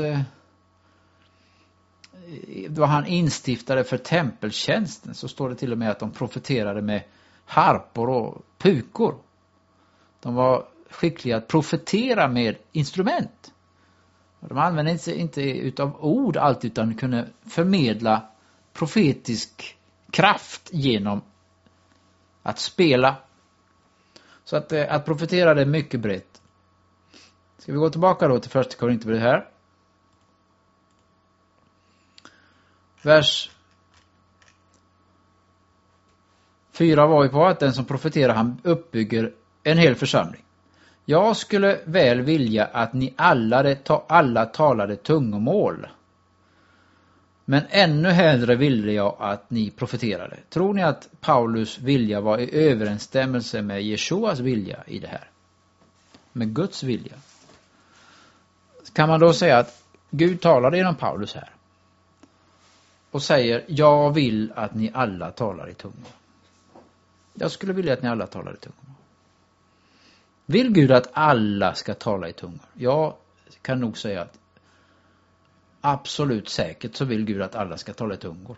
då han instiftade för tempeltjänsten, så står det till och med att de profeterade med harpor och pukor. De var skickliga att profetera med instrument. De använde inte utav ord allt, utan kunde förmedla profetisk kraft genom att spela. Så att profetera är mycket brett. Ska vi gå tillbaka då till första Korinthierbrevet här. Vers 4 var ju på att den som profeterar, han uppbygger en hel församling. Jag skulle väl vilja att ni alla talade tungomål. Men ännu hellre ville jag att ni profeterade. Tror ni att Paulus vilja var i överensstämmelse med Jeshuas vilja i det här? Med Guds vilja. Kan man då säga att Gud talade genom Paulus här? Och säger, jag vill att ni alla talar i tungor. Jag skulle vilja att ni alla talar i tungor. Vill Gud att alla ska tala i tungor? Jag kan nog säga att absolut säkert så vill Gud att alla ska tala i tungor.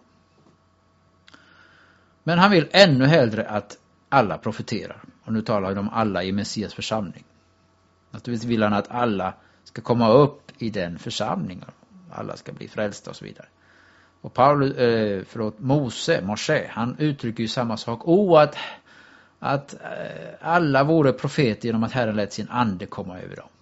Men han vill ännu hellre att alla profeterar. Och nu talar de alla i Messias församling. Naturligtvis vill han att alla ska komma upp i den församlingen. Alla ska bli frälsta och så vidare. Och Moshe, han uttrycker ju samma sak. Att alla vore profeter genom att Herren lät sin ande komma över dem.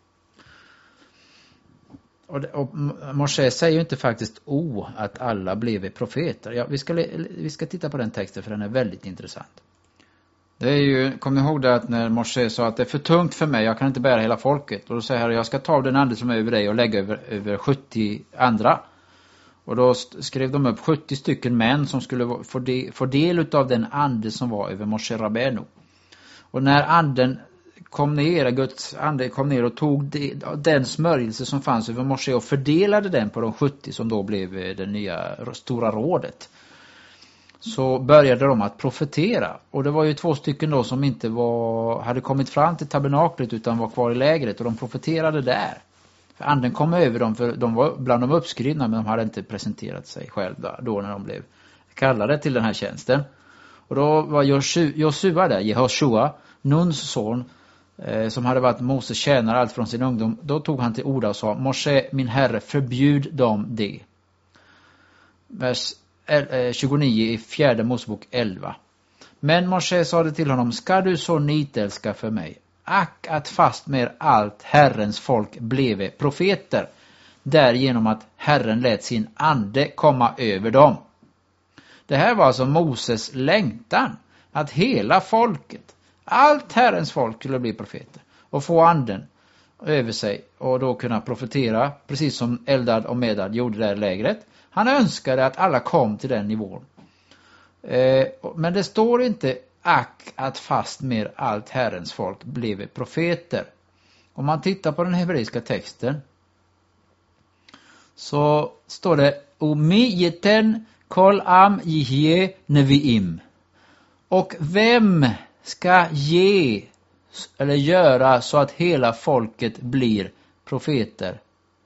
Och Moshe säger ju inte faktiskt att alla blev profeter. Ja, vi ska titta på den texten, för den är väldigt intressant. Det är ju, kom ni ihåg det att när Moshe sa att det är för tungt för mig, jag kan inte bära hela folket. Och då säger Herren, jag ska ta den ande som är över dig och lägga över 70 andra. Och då skrev de upp 70 stycken män som skulle få del av den ande som var över Moshe Rabbeinu. Och när anden kom ner, Guds ande kom ner och tog den smörjelse som fanns över Moshe och fördelade den på de 70 som då blev det nya stora rådet, så började de att profetera. Och det var ju 2 stycken då som inte hade kommit fram till tabernaklet utan var kvar i lägret, och de profeterade där. För anden kom över dem, för de var bland de uppskrivna, men de hade inte presenterat sig själva då när de blev kallade till den här tjänsten. Och då var Josua där, Jehoshua, Nuns son, som hade varit Moses tjänare allt från sin ungdom. Då tog han till orda och sa, Moshe, min herre, förbjud dem det. Vers 29 i 4 Mosebok 11. Men Moshe sade till honom, ska du så nitälska för mig? Ack att fast med allt Herrens folk blev profeter, därigenom att Herren lät sin ande komma över dem. Det här var alltså Moses längtan, att hela folket, allt Herrens folk skulle bli profeter och få anden över sig och då kunna profetera, precis som Eldad och Medad gjorde där i lägret. Han önskade att alla kom till den nivån. Men det står inte ack att fast med allt Herrens folk blev profeter. Om man tittar på den hebreiska texten så står det Umiyeten kol am jihye neviim. Och vem ska ge eller göra så att hela folket blir profeter.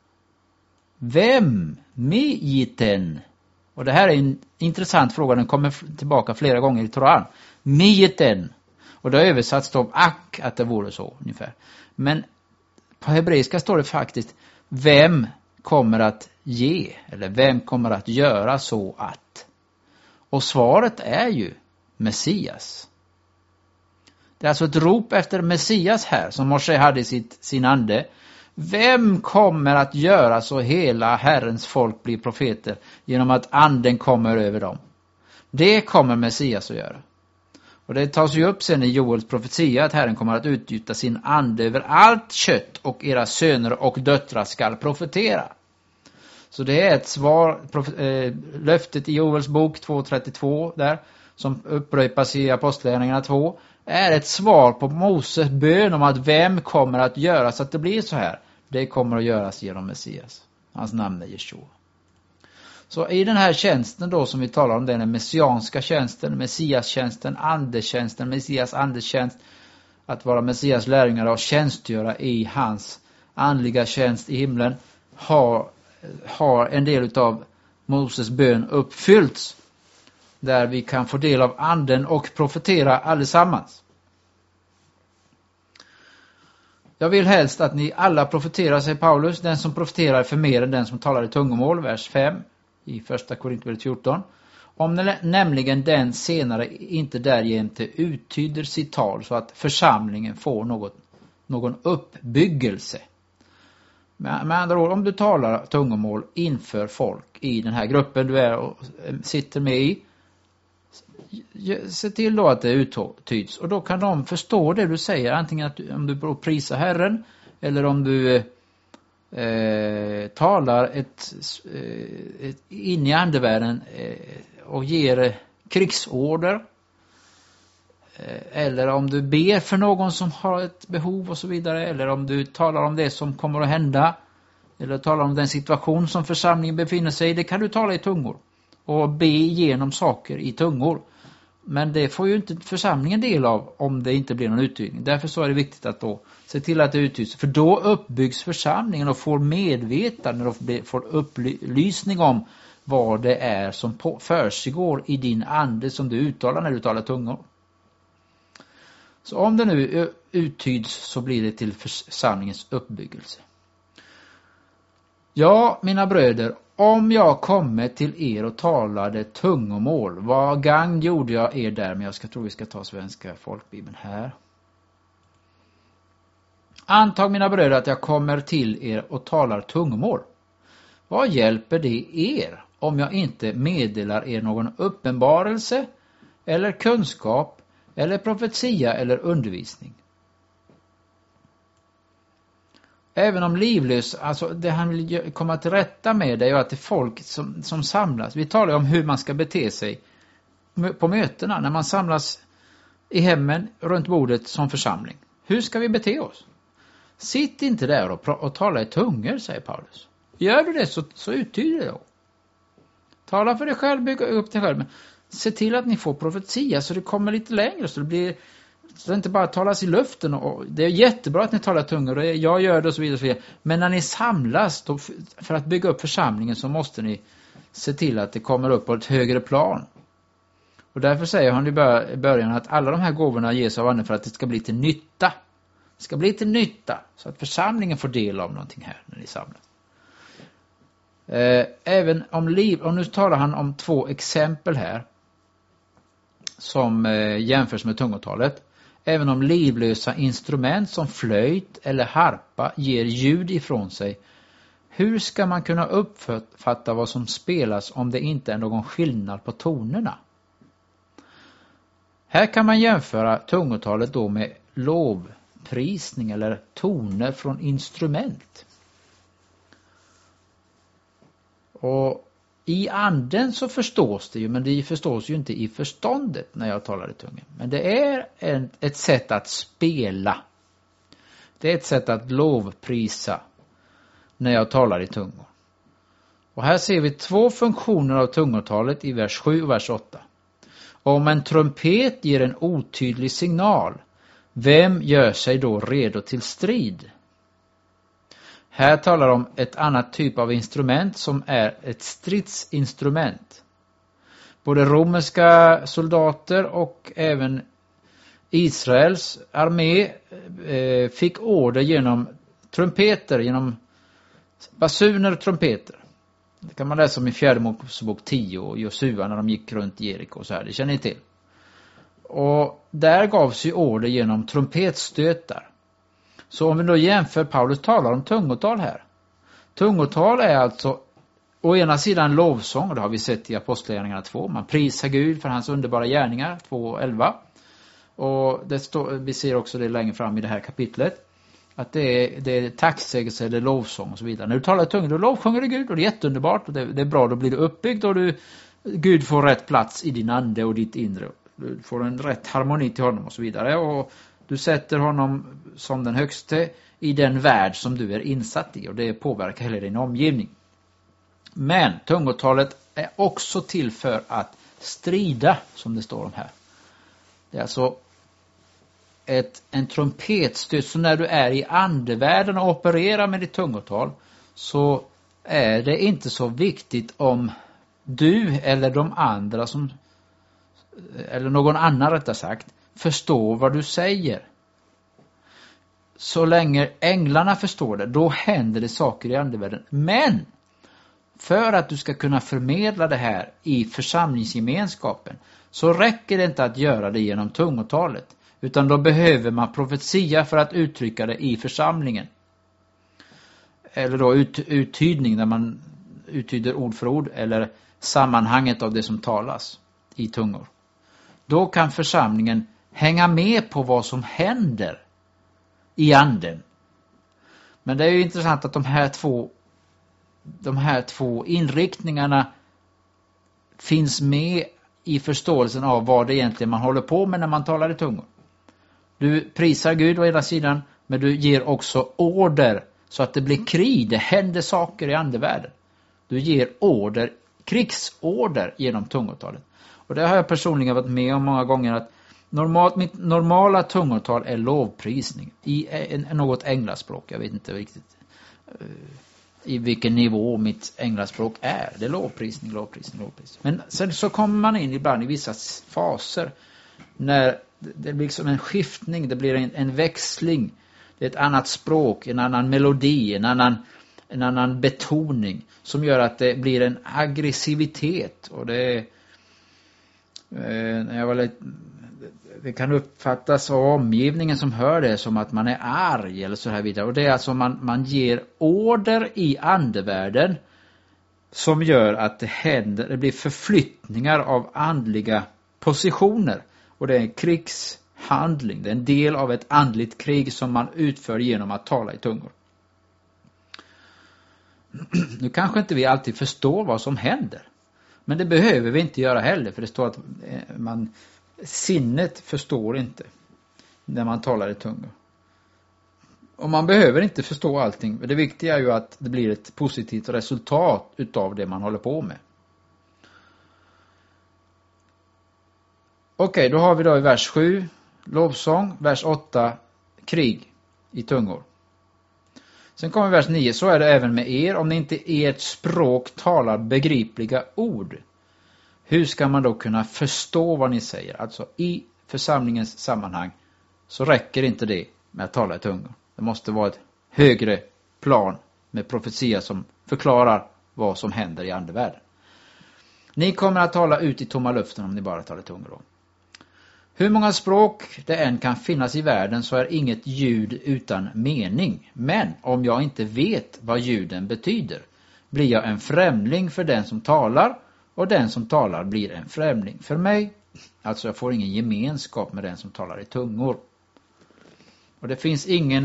Vem? Miten. Och det här är en intressant fråga, den kommer tillbaka flera gånger i Toran. Miten. Och det har översatts då att det vore så ungefär. Men på hebreiska står det faktiskt vem kommer att ge, eller vem kommer att göra så att. Och svaret är ju Messias. Det är alltså ett rop efter Messias här som Moshe hade i sin ande. Vem kommer att göra så hela Herrens folk blir profeter genom att anden kommer över dem? Det kommer Messias att göra. Och det tas ju upp sen i Joels profetia att Herren kommer att utgjuta sin ande över allt kött och era söner och döttrar skall profetera. Så det är ett svar, löftet i Joels bok 2:32 där, som upprepas i Apostlagärningarna 2, är ett svar på Moses bön om att vem kommer att göra så att det blir så här. Det kommer att göras genom Messias. Hans namn är Jeshua. Så i den här tjänsten då som vi talar om, den messianska tjänsten, Messias-tjänsten, andetjänsten, Messias andetjänst, att vara Messias lärjungar och tjänstgöra i hans andliga tjänst i himlen, har en del av Moses bön uppfyllts. Där vi kan få del av anden och profetera allesammans. Jag vill helst att ni alla profeterar, säger Paulus. Den som profeterar för mer än den som talar i tungomål, vers 5 i första Korinthierbrevet 14. Om nämligen den senare inte därjämte uttyder sitt tal så att församlingen får någon uppbyggelse. Med andra ord, om du talar tungomål inför folk i den här gruppen du är och sitter med i, se till då att det uttyds. Och då kan de förstå det du säger, antingen om du prisar Herren eller om du talar in i andevärlden och ger krigsorder, eller om du ber för någon som har ett behov och så vidare, eller om du talar om det som kommer att hända, eller talar om den situation som församlingen befinner sig i. Det kan du tala i tungor och be igenom saker i tungor. Men det får ju inte församlingen del av om det inte blir någon uttydning. Därför så är det viktigt att då se till att det uttyds. För då uppbyggs församlingen och får medvetande och får upplysning om vad det är som försiggår i din ande som du uttalar när du talar tungor. Så om det nu uttyds så blir det till församlingens uppbyggelse. Ja, mina bröder, om jag kommer till er och talade tungomål, vad gagn gjorde jag er där? Men jag tror vi ska ta svenska folkbibeln här. Antag, mina bröder, att jag kommer till er och talar tungomål. Vad hjälper det er om jag inte meddelar er någon uppenbarelse eller kunskap eller profetia eller undervisning? Även om livlös, alltså det han vill komma till rätta med det är ju att det är folk som samlas. Vi talar om hur man ska bete sig på mötena när man samlas i hemmen runt bordet som församling. Hur ska vi bete oss? Sitt inte där och tala i tungor, säger Paulus. Gör du det så uttyder det då. Tala för dig själv, bygga upp dig själv. Men se till att ni får profetia så det kommer lite längre. Så det inte bara talas i luften. Och det är jättebra att ni talar tungor och jag gör det och så vidare. Och så vidare. Men när ni samlas då, för att bygga upp församlingen så måste ni se till att det kommer upp på ett högre plan. Och därför säger han i början att alla de här gåvorna ges av anden för att det ska bli till nytta. Det ska bli till nytta så att församlingen får del av någonting här när ni samlas. Även om liv, och nu talar han om 2 exempel här som jämförs med tungotalet. Även om livlösa instrument som flöjt eller harpa ger ljud ifrån sig, hur ska man kunna uppfatta vad som spelas om det inte är någon skillnad på tonerna? Här kan man jämföra tungotalet då med lovprisning eller toner från instrument. Och i anden så förstås det ju, men det förstås ju inte i förståndet när jag talar i tungan. Men det är ett sätt att spela. Det är ett sätt att lovprisa när jag talar i tungor. Och här ser vi 2 funktioner av tungotalet i vers 7 och vers 8. Om en trumpet ger en otydlig signal, Vem gör sig då redo till strid? Här talar om ett annat typ av instrument som är ett stridsinstrument. Både romerska soldater och även Israels armé fick order genom trumpeter, genom basuner och trumpeter. Det kan man läsa om i 4 Mosebok 10 och Josua när de gick runt Jeriko och så här, det känner ni till. Och där gavs ju order genom trumpetstötar. Så om vi då jämför, Paulus talar om tungotal här. Tungotal är alltså å ena sidan lovsång, och det har vi sett i Apostlagärningarna 2. Man prisar Gud för hans underbara gärningar, 2:11. Och vi ser också det längre fram i det här kapitlet. Att det är tacksägelse eller lovsång och så vidare. När du talar i tungor, då lovsjunger du Gud och det är jätteunderbart. Och det är bra, då blir du uppbyggd och Gud får rätt plats i din ande och ditt inre. Du får en rätt harmoni till honom och så vidare. Och du sätter honom som den högste i den värld som du är insatt i. Och det påverkar hela din omgivning. Men tungotalet är också till för att strida, som det står om här. Det är alltså en trumpetstöt. Så när du är i andevärlden och opererar med ditt tungotal, så är det inte så viktigt om du eller de andra eller någon annan rättare sagt, förstår vad du säger. Så länge änglarna förstår det, då händer det saker i andevärlden. Men för att du ska kunna förmedla det här i församlingsgemenskapen, så räcker det inte att göra det genom tungotalet. Utan då behöver man profetia för att uttrycka det i församlingen. Eller då uttydning, där man uttyder ord för ord, eller sammanhanget av det som talas i tungor. Då kan församlingen hänga med på vad som händer i anden. Men det är ju intressant att de här två inriktningarna finns med i förståelsen av vad det egentligen man håller på med när man talar i tungor. Du prisar Gud å ena sidan, men du ger också order så att det blir krig, det händer saker i andevärlden. Du ger krigsorder genom tungotalet. Och det har jag personligen varit med om många gånger, att mitt normala tungotal är lovprisning i något änglaspråk. Jag vet inte riktigt i vilken nivå mitt änglaspråk är. Det är lovprisning. Men sen så kommer man in ibland i vissa faser när det blir liksom en skiftning, det blir en växling. Det är ett annat språk, en annan melodi, en annan betoning som gör att det blir en aggressivitet. Och det kan uppfattas av omgivningen som hör det som att man är arg eller så här vidare. Och det är alltså man ger order i andevärlden som gör att det blir förflyttningar av andliga positioner. Och det är en krigshandling. Det är en del av ett andligt krig som man utför genom att tala i tungor. Nu kanske inte vi alltid förstår vad som händer. Men det behöver vi inte göra heller. För det står att sinnet förstår inte när man talar i tungor. Och man behöver inte förstå allting. Men det viktiga är ju att det blir ett positivt resultat utav det man håller på med. Okej, då har vi då i vers 7 lovsång, vers 8 krig i tungor. Sen kommer vers 9, så är det även med er. Om ni inte i ert språk talar begripliga ord, hur ska man då kunna förstå vad ni säger? Alltså i församlingens sammanhang så räcker inte det med att tala i tungor. Det måste vara ett högre plan med profetia som förklarar vad som händer i andevärlden. Ni kommer att tala ut i tomma luften om ni bara talar i tungor då. Hur många språk det än kan finnas i världen så är inget ljud utan mening. Men om jag inte vet vad ljuden betyder blir jag en främling för den som talar, och den som talar blir en främling för mig. Alltså jag får ingen gemenskap med den som talar i tungor. Och det finns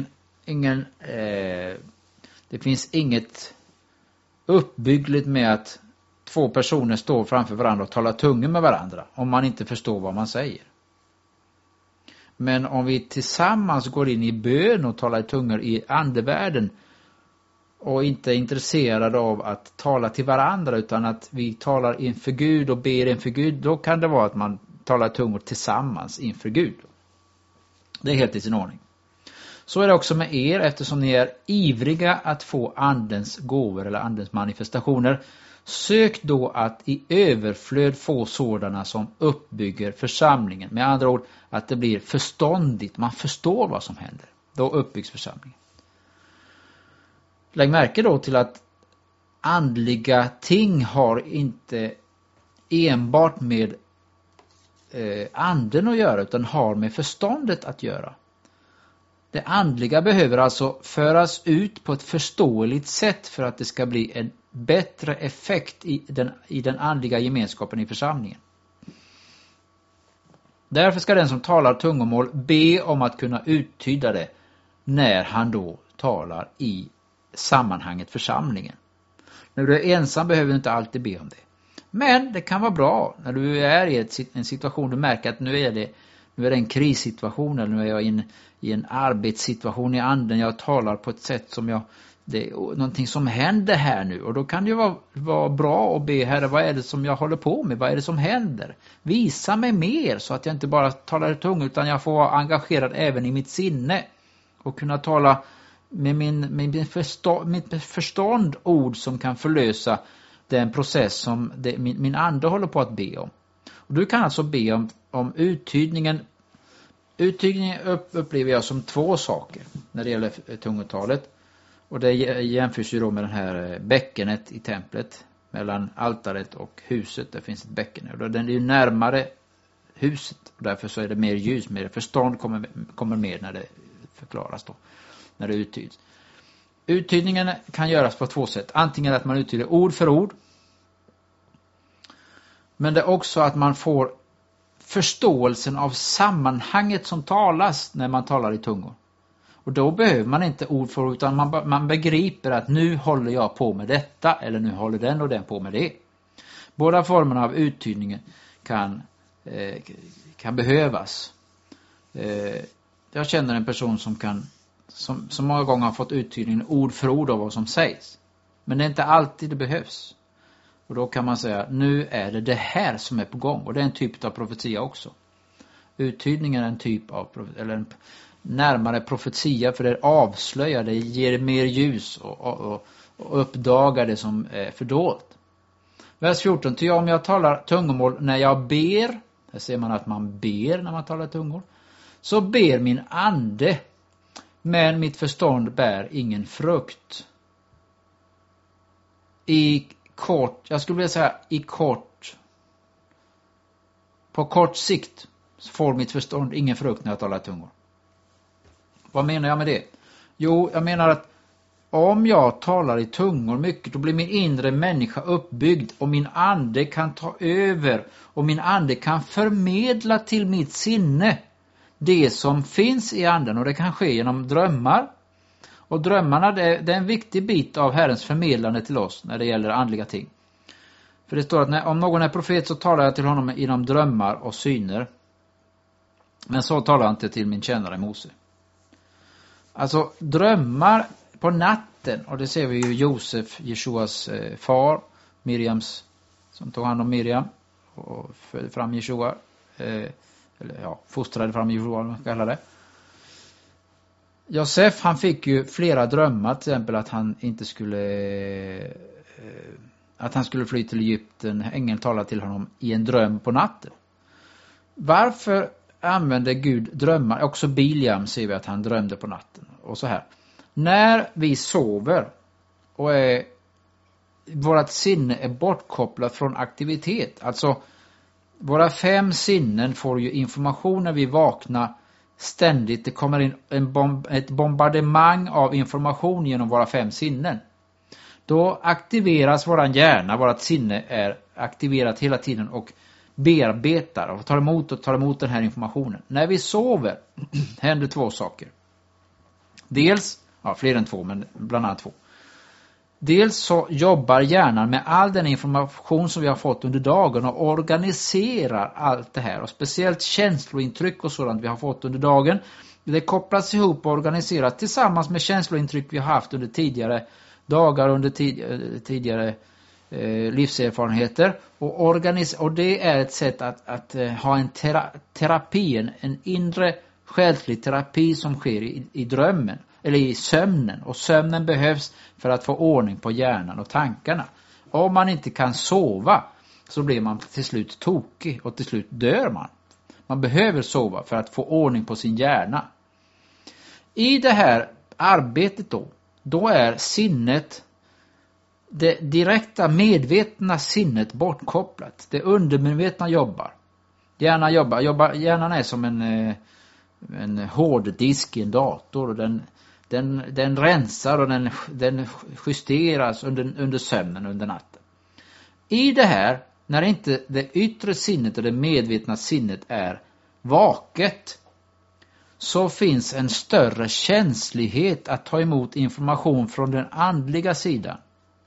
det finns inget uppbyggligt med att två personer står framför varandra och talar tungor med varandra om man inte förstår vad man säger. Men om vi tillsammans går in i bön och talar i tungor i andevärlden och inte är intresserade av att tala till varandra utan att vi talar inför Gud och ber inför Gud, då kan det vara att man talar i tungor tillsammans inför Gud. Det är helt i sin ordning. Så är det också med er, eftersom ni är ivriga att få andens gåvor eller andens manifestationer. Sök då att i överflöd få sådana som uppbygger församlingen. Med andra ord, att det blir förståndigt. Man förstår vad som händer. Då uppbyggs församlingen. Lägg märke då till att andliga ting har inte enbart med anden att göra, utan har med förståndet att göra. Det andliga behöver alltså föras ut på ett förståeligt sätt för att det ska bli en bättre effekt i den andliga gemenskapen i församlingen. Därför ska den som talar tungomål be om att kunna uttyda det när han då talar i sammanhanget församlingen. När du är ensam behöver du inte alltid be om det. Men det kan vara bra när du är i en situation du märker att nu är det en krissituation, eller nu är jag i en arbetssituation i anden. Jag talar på ett sätt som det är någonting som händer här nu. Och då kan det ju vara bra att be, Herre, vad är det som jag håller på med? Vad är det som händer? Visa mig mer så att jag inte bara talar i tunga, utan jag får vara engagerad även i mitt sinne. Och kunna tala med mitt förstånd ord som kan förlösa den process som min ande håller på att be om. Och du kan alltså be om uttydningen. Uttydningen upplever jag som två saker när det gäller tungotalet. Och det jämförs ju då med den här bäckenet i templet mellan altaret och huset. Där finns ett bäcken. Och den är ju närmare huset. Och därför så är det mer ljus, mer förstånd kommer med när det förklaras då. När det uttyds. Uttydningen kan göras på två sätt. Antingen att man uttyder ord för ord. Men det är också att man får förståelsen av sammanhanget som talas när man talar i tungor. Och då behöver man inte ord för ord, utan man begriper att nu håller jag på med detta, eller nu håller den och den på med det. Båda formerna av uttydningen kan behövas. Jag känner en person som många gånger har fått uttydningen ord för ord av vad som sägs. Men det är inte alltid det behövs. Och då kan man säga, nu är det här som är på gång. Och det är en typ av profetia också. Uttydningen är en typ av, eller en närmare profetia, för det avslöjar, det ger mer ljus och uppdagar det som är fördolt. Vers 14, ty om jag talar tungomål när jag ber, här ser man att man ber när man talar tungor, så ber min ande, men mitt förstånd bär ingen frukt. Jag skulle vilja säga på kort sikt så får mitt förstånd ingen frukt när jag talar tungor. Vad menar jag med det? Jo, jag menar att om jag talar i tungor mycket, då blir min inre människa uppbyggd och min ande kan ta över och min ande kan förmedla till mitt sinne det som finns i anden, och det kan ske genom drömmar. Och drömmarna, det är en viktig bit av Herrens förmedlande till oss när det gäller andliga ting. För det står att om någon är profet så talar jag till honom inom drömmar och syner. Men så talar han inte till min tjänare Mose. Alltså drömmar på natten, och det ser vi ju Josef, Jeshuas far, Miriams, som tog hand om Miriam och födde fram Jeshua, fostrade fram Jeshua, om man ska kalla det. Josef, han fick ju flera drömmar, till exempel att han inte skulle fly till Egypten. Ängeln talade till honom i en dröm på natten. Varför använde Gud drömmar? Också Biliam ser vi att han drömde på natten. Och så här. När vi sover och vårt sinne är bortkopplat från aktivitet. Alltså våra 5 sinnen får ju information när vi vaknar ständigt. Det kommer in ett bombardemang av information genom våra 5 sinnen. Då aktiveras våran hjärna, vårat sinne är aktiverat hela tiden och bearbetar och tar emot den här informationen. När vi sover händer 2 saker. Dels, fler än 2, men bland annat 2. Dels så jobbar hjärnan med all den information som vi har fått under dagen och organiserar allt det här. Och speciellt känslointryck och sådant vi har fått under dagen. Det kopplas ihop och organiseras tillsammans med känslointryck vi har haft under tidigare dagar, under tidigare livserfarenheter. Och det är ett sätt att ha en terapi, en inre själslig terapi som sker i drömmen eller i sömnen. Och sömnen behövs för att få ordning på hjärnan och tankarna. Om man inte kan sova så blir man till slut tokig och till slut dör man. Man behöver sova för att få ordning på sin hjärna. I det här arbetet då är sinnet, det direkta medvetna sinnet bortkopplat. Det undermedvetna jobbar. Hjärnan är som en hårddisk i en dator. Och den rensar och den justeras under sömnen under natten. I det här, när inte det yttre sinnet och det medvetna sinnet är vaket, så finns en större känslighet att ta emot information från den andliga sidan.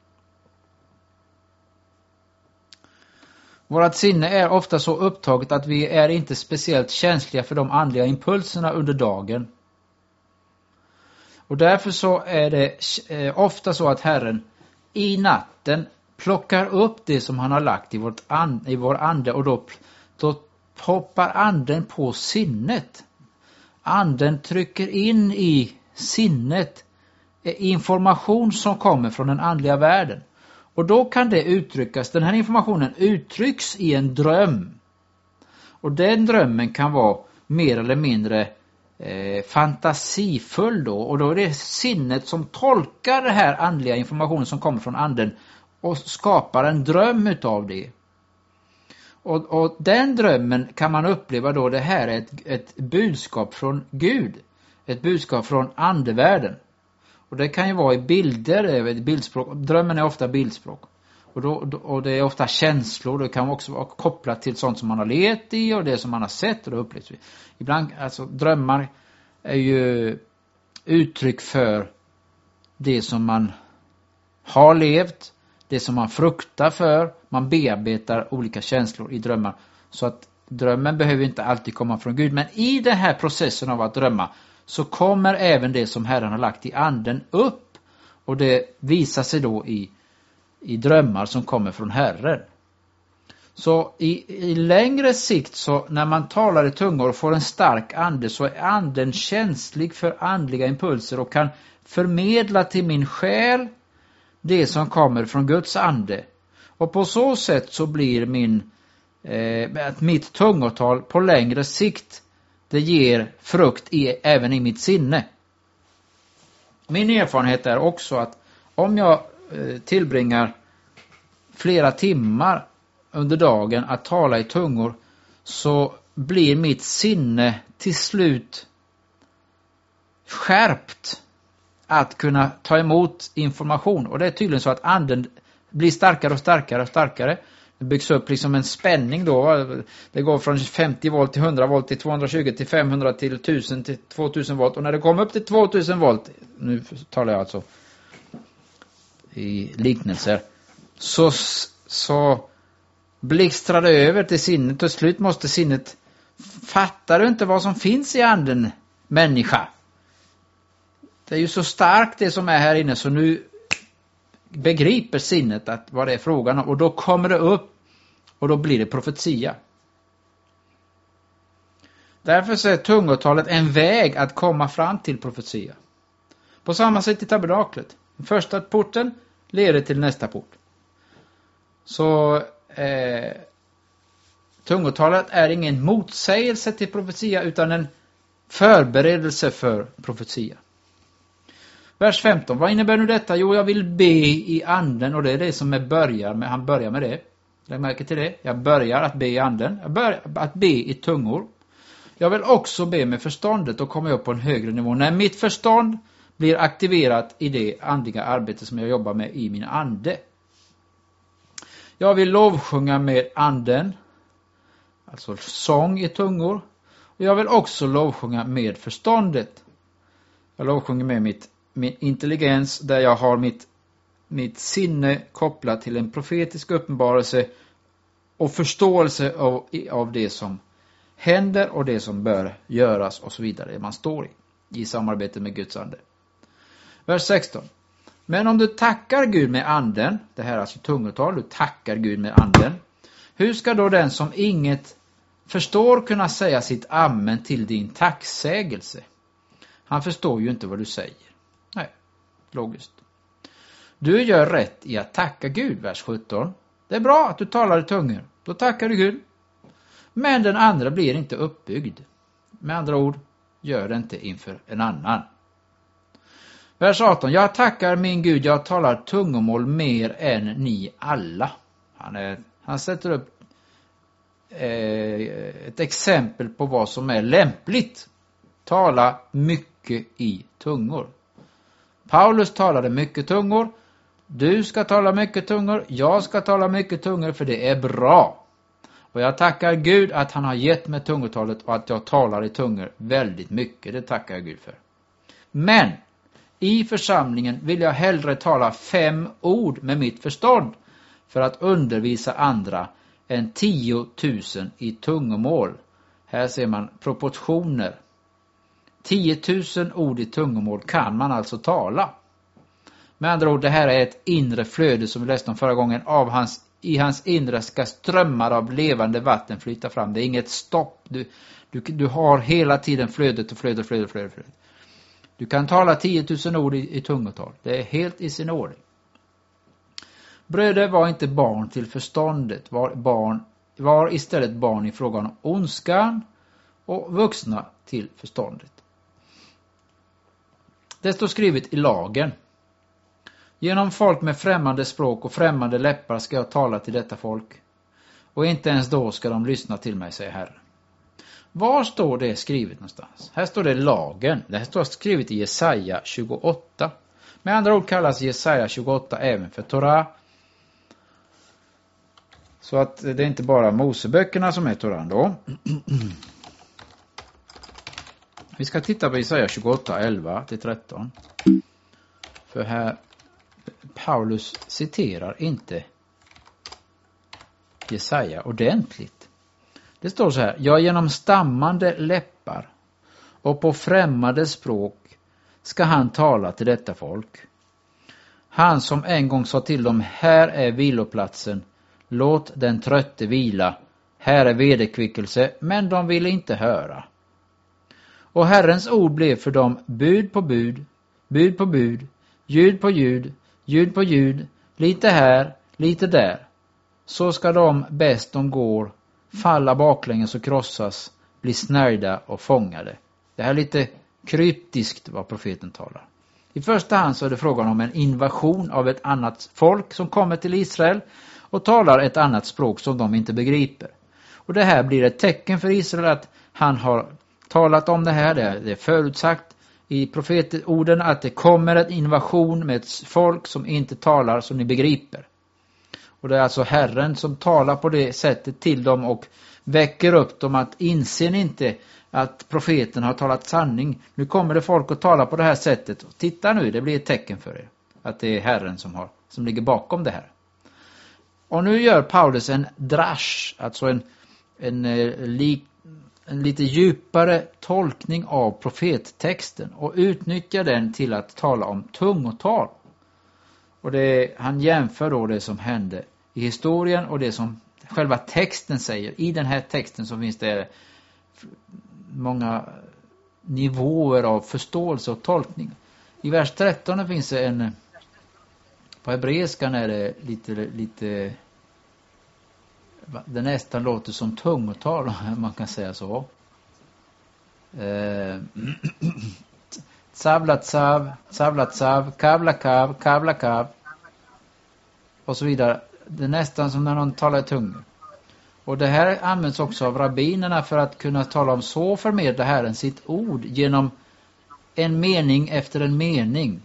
Vårat sinne är ofta så upptaget att vi är inte speciellt känsliga för de andliga impulserna under dagen. Och därför så är det ofta så att Herren i natten plockar upp det som han har lagt i vår ande, och då poppar anden på sinnet. Anden trycker in i sinnet information som kommer från den andliga världen. Och då kan det uttryckas, den här informationen uttrycks i en dröm. Och den drömmen kan vara mer eller mindre fantasifull då. Och då är det sinnet som tolkar den här andliga informationen som kommer från anden och skapar en dröm utav det. Och den drömmen kan man uppleva då det här är ett budskap från Gud. Ett budskap från andevärlden. Och det kan ju vara i bilder, bildspråk. Drömmen är ofta bildspråk. Och det är ofta känslor. Det kan också vara kopplat till sånt som man har levt i och det som man har sett och det upplevs. Ibland, alltså drömmar är ju uttryck för det som man har levt, det som man fruktar för. Man bearbetar olika känslor i drömmar. Så att drömmen behöver inte alltid komma från Gud. Men i den här processen av att drömma så kommer även det som Herren har lagt i anden upp. Och det visar sig då i drömmar som kommer från Herren. Så i längre sikt, så när man talar i tungor och får en stark ande, så är anden känslig för andliga impulser och kan förmedla till min själ det som kommer från Guds ande. Och på så sätt så blir mitt tungotal på längre sikt, det ger frukt även i mitt sinne. Min erfarenhet är också att om jag tillbringar flera timmar under dagen att tala i tungor, så blir mitt sinne till slut skärpt att kunna ta emot information. Och det är tydligen så att anden blir starkare och starkare och starkare. Det byggs upp liksom en spänning då. Det går från 50 volt till 100 volt till 220 till 500 till 1000 till 2000 volt. Och när det kommer upp till 2000 volt, nu talar jag alltså i liknelser, så blixtrar det över till sinnet. Och slut måste sinnet, fattar du inte vad som finns i anden, människa? Det är ju så starkt det som är här inne, så nu begriper sinnet att vad det är frågan om. Och då kommer det upp och då blir det profetia. Därför så är tungotalet en väg att komma fram till profetia. På samma sätt i tabernaklet. Den första porten leder till nästa port. Så tungotalet är ingen motsägelse till profetia utan en förberedelse för profetia. Vers 15. Vad innebär nu detta? Jo, jag vill be i anden, och det är det som han börjar med det. Lägg märke till det. Jag börjar att be i anden. Jag börjar att be i tungor. Jag vill också be med förståndet och komma upp på en högre nivå. När mitt förstånd blir aktiverat i det andliga arbete som jag jobbar med i min ande. Jag vill lovsjunga med anden, alltså sång i tungor. Och jag vill också lovsjunga med förståndet. Jag lovsjunger med min intelligens, där jag har mitt sinne kopplat till en profetisk uppenbarelse och förståelse av det som händer och det som bör göras och så vidare. Det man står i samarbete med Guds ande. Vers 16. Men om du tackar Gud med anden, det här är alltså tungotal, du tackar Gud med anden. Hur ska då den som inget förstår kunna säga sitt amen till din tacksägelse. Han förstår ju inte vad du säger. Nej, logiskt. Du gör rätt i att tacka Gud, vers 17. Det är bra att du talar i tungor. Då tackar du Gud. Men den andra blir inte uppbyggd. Med andra ord, gör det inte inför en annan. Vers 18. Jag tackar min Gud, jag talar tungomål mer än ni alla. Han sätter upp ett exempel på vad som är lämpligt. Tala mycket i tungor. Paulus talade mycket tungor. Du ska tala mycket tungor. Jag ska tala mycket tungor, för det är bra. Och jag tackar Gud att han har gett mig tungotalet och att jag talar i tungor väldigt mycket. Det tackar jag Gud för. Men i församlingen vill jag hellre tala 5 ord med mitt förstånd för att undervisa andra än 10 000 i tungomål. Här ser man proportioner. 10 000 ord i tungomål kan man alltså tala. Med andra ord, det här är ett inre flöde som vi läste om förra gången. I hans inre ska strömmar av levande vatten flyta fram. Det är inget stopp. Du har hela tiden flödet och flödet. Du kan tala 10 000 ord i tungotal. Det är helt i sin ordning. Bröder var inte barn till förståndet. Var istället barn i frågan om ondskan, och vuxna till förståndet. Det står skrivet i lagen. Genom folk med främmande språk och främmande läppar ska jag tala till detta folk. Och inte ens då ska de lyssna till mig, säger Herren. Var står det skrivet någonstans? Här står det lagen. Det här står skrivet i Jesaja 28. Med andra ord kallas Jesaja 28 även för Torah. Så att det är inte bara Moseböckerna som är Toran då. Vi ska titta på Jesaja 28, 11-13. För här Paulus citerar inte Jesaja ordentligt. Det står så här: ja, genom stammande läppar och på främmande språk ska han tala till detta folk. Han som en gång sa till dem: här är viloplatsen, låt den trötte vila, här är vederkvickelse, men de ville inte höra. Och Herrens ord blev för dem bud på bud, bud på bud, ljud på ljud, ljud på ljud, lite här, lite där. Så ska de bäst de går falla baklänges och krossas, bli snärjda och fångade. Det här är lite kryptiskt vad profeten talar. I första hand så är det frågan om en invasion av ett annat folk som kommer till Israel och talar ett annat språk som de inte begriper. Och det här blir ett tecken för Israel att han har talat om det här. Det är förutsagt i profetorden att det kommer en invasion med ett folk som inte talar som ni begriper. Och det är alltså Herren som talar på det sättet till dem och väcker upp dem att inser ni inte att profeten har talat sanning. Nu kommer det folk att tala på det här sättet. Och titta nu, det blir ett tecken för er. Att det är Herren som ligger bakom det här. Och nu gör Paulus en drash, alltså en lite djupare tolkning av profettexten och utnyttjar den till att tala om tungotal. Och han jämför då det som hände i historien och det som själva texten säger. I den här texten så finns det många nivåer av förståelse och tolkning. I vers 13 finns det på hebreiskan är det lite det nästan låter som tungotal, man kan säga så. Savlatsav, savlatsav, kavlakav, kavlakav och så vidare. Det är nästan som när någon talar i tungor. Och det här används också av rabbinerna för att kunna tala om så förmedla Herren sitt ord genom en mening efter en mening.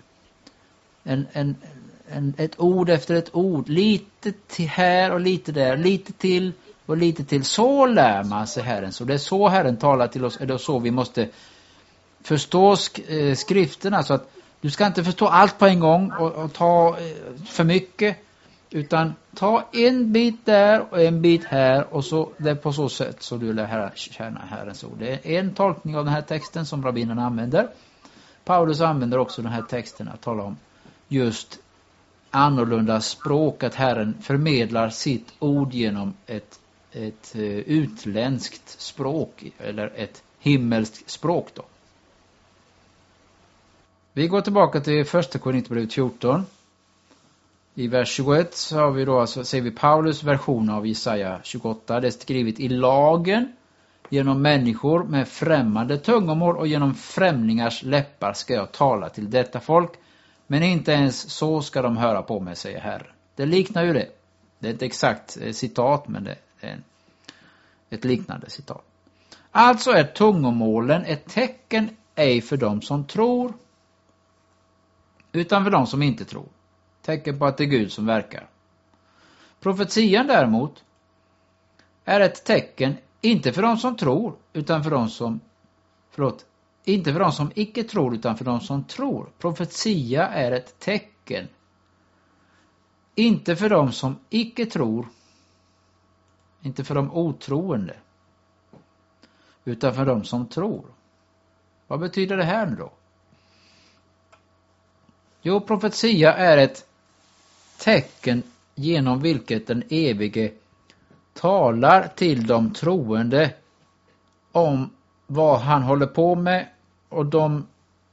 Ett ord efter ett ord, lite till här och lite där, lite till och lite till. Så lär man sig Herren. Så det är så Herren talar till oss. Är det så vi måste förstå skrifterna. Så att du ska inte förstå allt på en gång och ta för mycket. Utan ta en bit där och en bit här. Och så det är på så sätt så du lär känna Herrens ord. Det är en tolkning av den här texten som rabbinerna använder. Paulus använder också den här texten att tala om just annorlunda språk, att Herren förmedlar sitt ord genom ett utländskt språk eller ett himmelskt språk då. Vi går tillbaka till första Korinthierbrevet 14. I vers 21 så har vi då alltså, ser vi Paulus version av Jesaja 28. Det är skrivet i lagen genom människor med främmande tungomål och genom främlingars läppar ska jag tala till detta folk. Men inte ens så ska de höra på mig, säger Herren. Det liknar ju det. Det är ett exakt citat, men det är ett liknande citat. Alltså är tungomålen ett tecken ej för dem som tror, utan för dem som inte tror. Tecken på att det är Gud som verkar. Profetian däremot är ett tecken inte för dem som tror, utan för dem som inte för dem som icke tror, utan för dem som tror. Profetia är ett tecken inte för dem som icke tror, inte för de otroende, utan för dem som tror. Vad betyder det här nu då? Jo, profetia är ett tecken genom vilket den evige talar till de troende om vad han håller på med, och de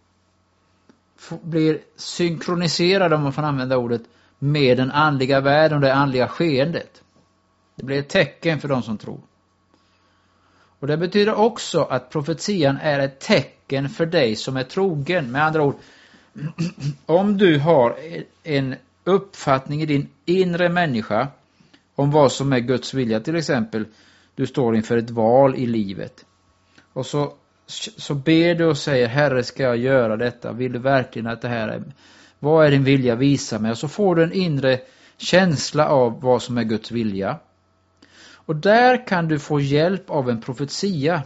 blir synkroniserade, om man får använda ordet, med den andliga världen och det andliga skeendet. Det blir ett tecken för de som tror. Och det betyder också att profetian är ett tecken för dig som är trogen. Med andra ord, om du har en uppfattning i din inre människa om vad som är Guds vilja, till exempel du står inför ett val i livet och så ber du och säger: Herre, ska jag göra detta? Vill du verkligen att det här är, vad är din vilja, visa mig? Och så får du en inre känsla av vad som är Guds vilja. Och där kan du få hjälp av en profetia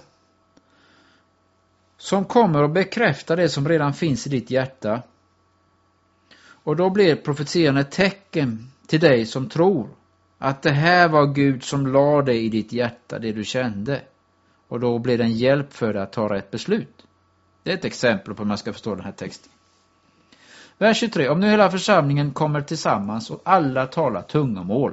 som kommer att bekräfta det som redan finns i ditt hjärta. Och då blir profetian ett tecken till dig som tror att det här var Gud som la det i ditt hjärta, det du kände. Och då blir det en hjälp för dig att ta rätt beslut. Det är ett exempel på hur man ska förstå den här texten. Vers 23. Om nu hela församlingen kommer tillsammans och alla talar tungomål,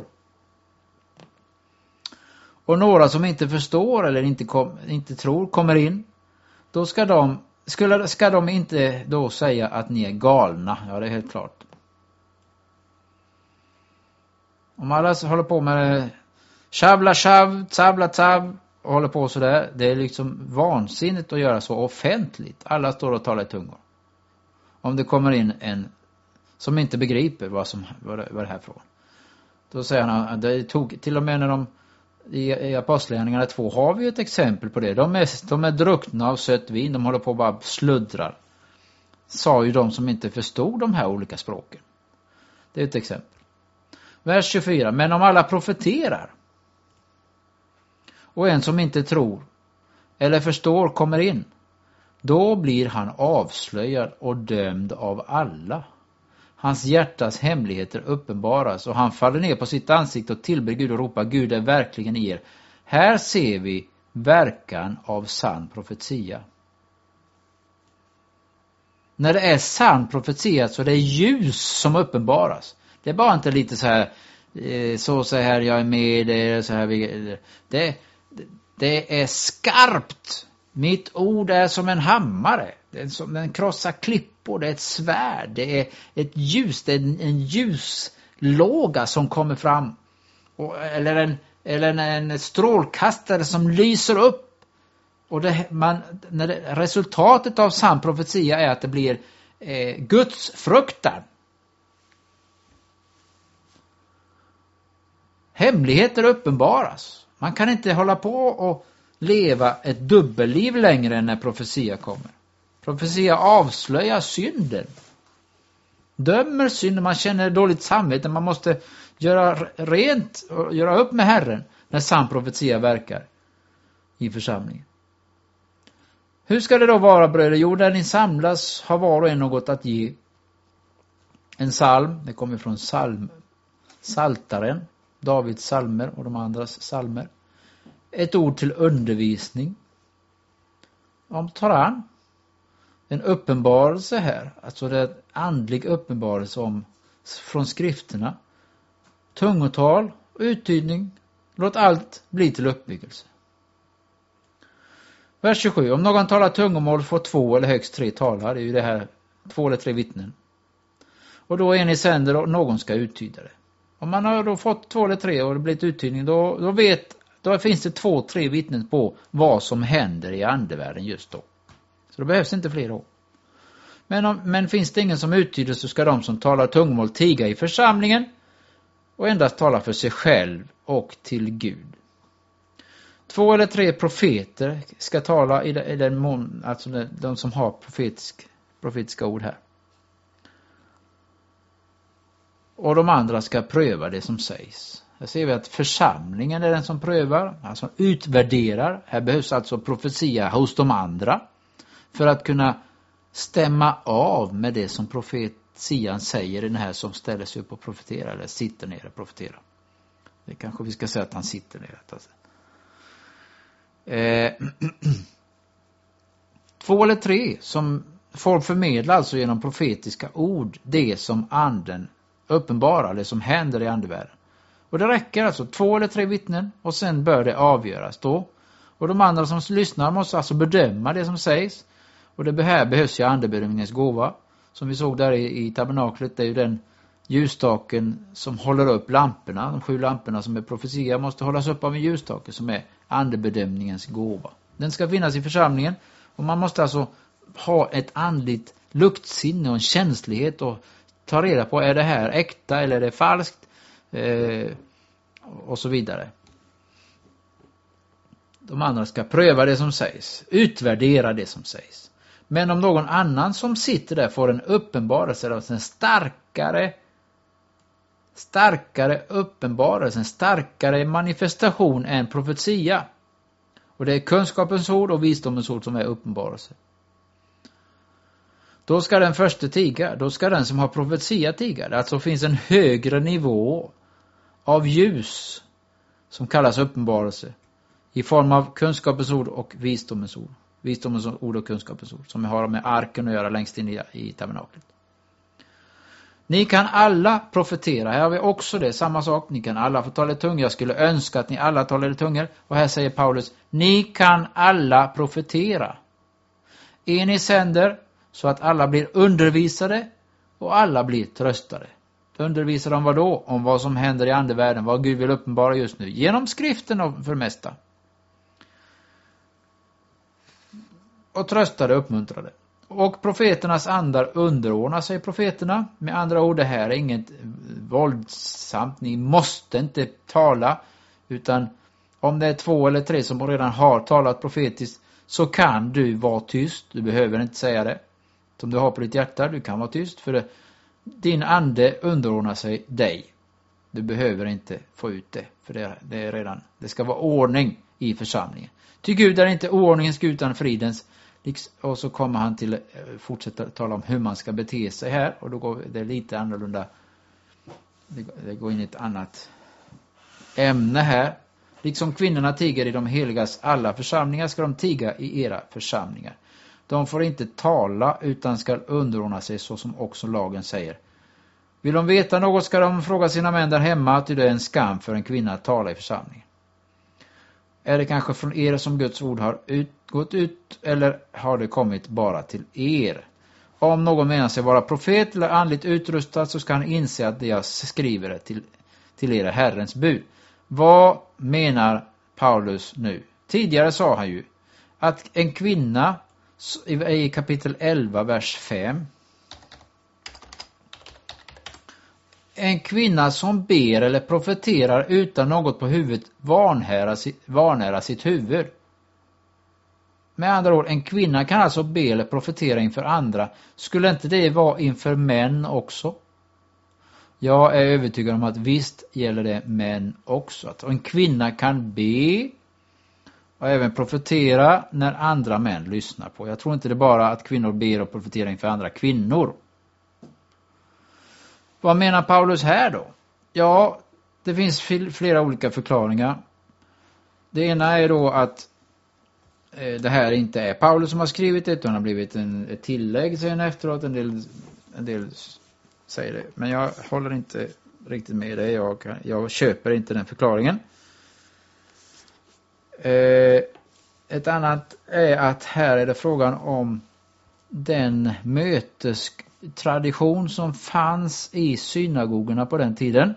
och några som inte förstår eller inte tror kommer in, då ska de inte då säga att ni är galna. Ja, det är helt klart. Om alla håller på med shavla shav, tabla tab och håller på så där, det är liksom vansinnigt att göra så offentligt. Alla står och talar i tungor. Om det kommer in en som inte begriper vad det här är från, då säger han att det tog, till och med när de i Apostlagärningarna 2 har vi ett exempel på det. De är druckna av sött vin, de håller på att bara sluddrar. Sa ju de som inte förstod de här olika språken. Det är ett exempel. Vers 24. Men om alla profeterar och en som inte tror eller förstår kommer in, då blir han avslöjad och dömd av alla. Hans hjärtas hemligheter uppenbaras och han faller ner på sitt ansikte och tillber Gud och ropar: Gud är verkligen i er. Här ser vi verkan av sann profetia. När det är sann profetia så är det ljus som uppenbaras. Det är bara inte lite så här jag är med det, så här det är skarpt. Mitt ord är som en hammare. Det är som en krossar klippor. Det är ett svärd. Det är ett ljus. Det är en ljuslåga som kommer fram. Eller en strålkastare som lyser upp. Och resultatet av sann profetia är att det blir Guds fruktan. Hemligheter uppenbaras. Man kan inte hålla på och leva ett dubbelliv längre än när profetia kommer. Profetia avslöjar synden. Dömer synden. Man känner dåligt samvete. Man måste göra rent och göra upp med Herren när sann profetia verkar i församlingen. Hur ska det då vara, bröder? Jo, där ni samlas har var och en något att ge. En psalm, det kommer från Saltaren, Davids psalmer och de andras psalmer. Ett ord till undervisning. Om Toran. En uppenbarelse här. Alltså det är en andlig uppenbarelse från skrifterna. Tungotal, uttydning, Låt allt bli till uppbyggelse. Vers 27. Om någon talar tungomål får 2 eller högst 3 talare. Det är ju det här 2 eller 3 vittnen. Och då är ni sänder och någon ska uttyda det. Om man har då fått 2 eller 3 och det blivit uttydning, då finns det 2-3 vittnen på vad som händer i andevärlden just då. Så då behövs inte fler år. Men finns det ingen som uttyder, så ska de som talar tungomål tiga i församlingen och endast tala för sig själv och till Gud. 2 eller 3 profeter ska tala i den mån, alltså de som har profetiska ord här. Och de andra ska pröva det som sägs. Här ser vi att församlingen är den som prövar, alltså utvärderar. Här behövs alltså profetia hos de andra för att kunna stämma av med det som profetian säger, den här som ställer sig upp och profeterar eller sitter ner och profeterar. Det kanske vi ska säga att han sitter ner. 2 eller 3 som får förmedla alltså genom profetiska ord det som anden uppenbarar, det som händer i andevärlden. Och det räcker alltså 2 eller 3 vittnen och sen bör det avgöras då. Och de andra som lyssnar måste alltså bedöma det som sägs. Och det här behövs ju andebedömningens gåva. Som vi såg där i tabernaklet, det är ju den ljusstaken som håller upp lamporna. De 7 lamporna som är profetia måste hållas upp av en ljusstake som är andebedömningens gåva. Den ska finnas i församlingen och man måste alltså ha ett andligt luktsinne och en känslighet och ta reda på, är det här äkta eller är det falskt och så vidare. De andra ska pröva det som sägs, utvärdera det som sägs. Men om någon annan som sitter där får en uppenbarelse, alltså en starkare uppenbarelse, en starkare manifestation än profetia. Och det är kunskapens ord och visdomens ord som är uppenbarelse. Då ska den första tiga, då ska den som har profetia tiga. Det alltså finns en högre nivå av ljus som kallas uppenbarelse i form av kunskapens ord och visdomens ord. Visdomens ord och kunskapens ord som har med arken att göra längst in i tabernaklet. Ni kan alla profetera. Här har vi också det, samma sak. Ni kan alla få tala i tungor. Jag skulle önska att ni alla talar i tungor. Och här säger Paulus, ni kan alla profetera. Ni sänder så att alla blir undervisade och alla blir tröstade. Undervisar om vad då? Om vad som händer i andevärlden, vad Gud vill uppenbara just nu. Genom skriften och för mesta. Och tröstade och uppmuntrade. Och profeternas andar underordnar sig profeterna. Med andra ord, det här är inget våldsamt. Ni måste inte tala. Utan om det är 2 eller 3 som redan har talat profetiskt, så kan du vara tyst. Du behöver inte säga det. Som du har på ditt hjärta, du kan vara tyst. För din ande underordnar sig dig. Du behöver inte få ut det. För det är redan, det ska vara ordning i församlingen. Ty Gud är inte oordningens Gud utan fridens. Och så kommer han till fortsätta tala om hur man ska bete sig här. Och då går det lite annorlunda. Det går in i ett annat ämne här. Liksom kvinnorna tiger i de heligas alla församlingar ska de tiga i era församlingar. De får inte tala utan ska underordna sig så som också lagen säger. Vill de veta något ska de fråga sina män där hemma att det är en skam för en kvinna att tala i församlingen. Är det kanske från er som Guds ord har gått ut eller har det kommit bara till er? Om någon menar sig vara profet eller andligt utrustad så ska han inse att det jag skriver det till er Herrens bud. Vad menar Paulus nu? Tidigare sa han ju att en kvinna i kapitel 11 vers 5. En kvinna som ber eller profeterar utan något på huvudet vanära sitt huvud. Med andra ord, en kvinna kan alltså be eller profetera inför andra. Skulle inte det vara inför män också? Jag är övertygad om att visst gäller det män också. Att en kvinna kan be och även profetera när andra män lyssnar på. Jag tror inte det är bara att kvinnor ber och profeterar inför andra kvinnor. Vad menar Paulus här då? Ja, det finns flera olika förklaringar. Det ena är då att det här inte är Paulus som har skrivit det, utan har blivit ett tillägg sen efteråt. En del säger det. Men jag håller inte riktigt med det. Jag köper inte den förklaringen. Ett annat är att här är det frågan om den mötestradition som fanns i synagogorna på den tiden.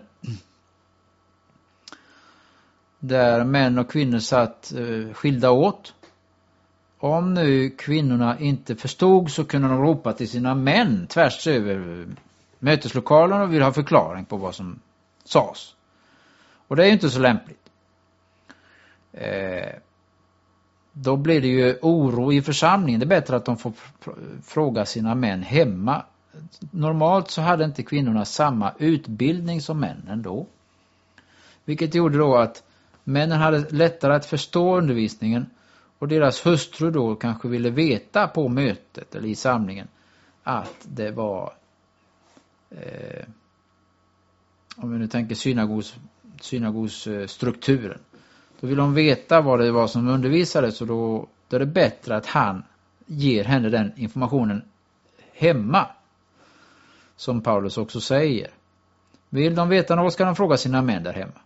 Där män och kvinnor satt skilda åt. Om nu kvinnorna inte förstod så kunde de ropa till sina män tvärs över möteslokalen och vill ha förklaring på vad som sades. Och det är ju inte så lämpligt. Då blir det ju oro i församlingen. Det är bättre att de får fråga sina män hemma. Normalt så hade inte kvinnorna samma utbildning som männen då. Vilket gjorde då att männen hade lättare att förstå undervisningen och deras hustru då kanske ville veta på mötet eller i samlingen att det var om vi nu tänker synagosstrukturen. Då vill de veta vad det var som undervisades och då är det bättre att han ger henne den informationen hemma. Som Paulus också säger. Vill de veta något ska de fråga sina män där hemma.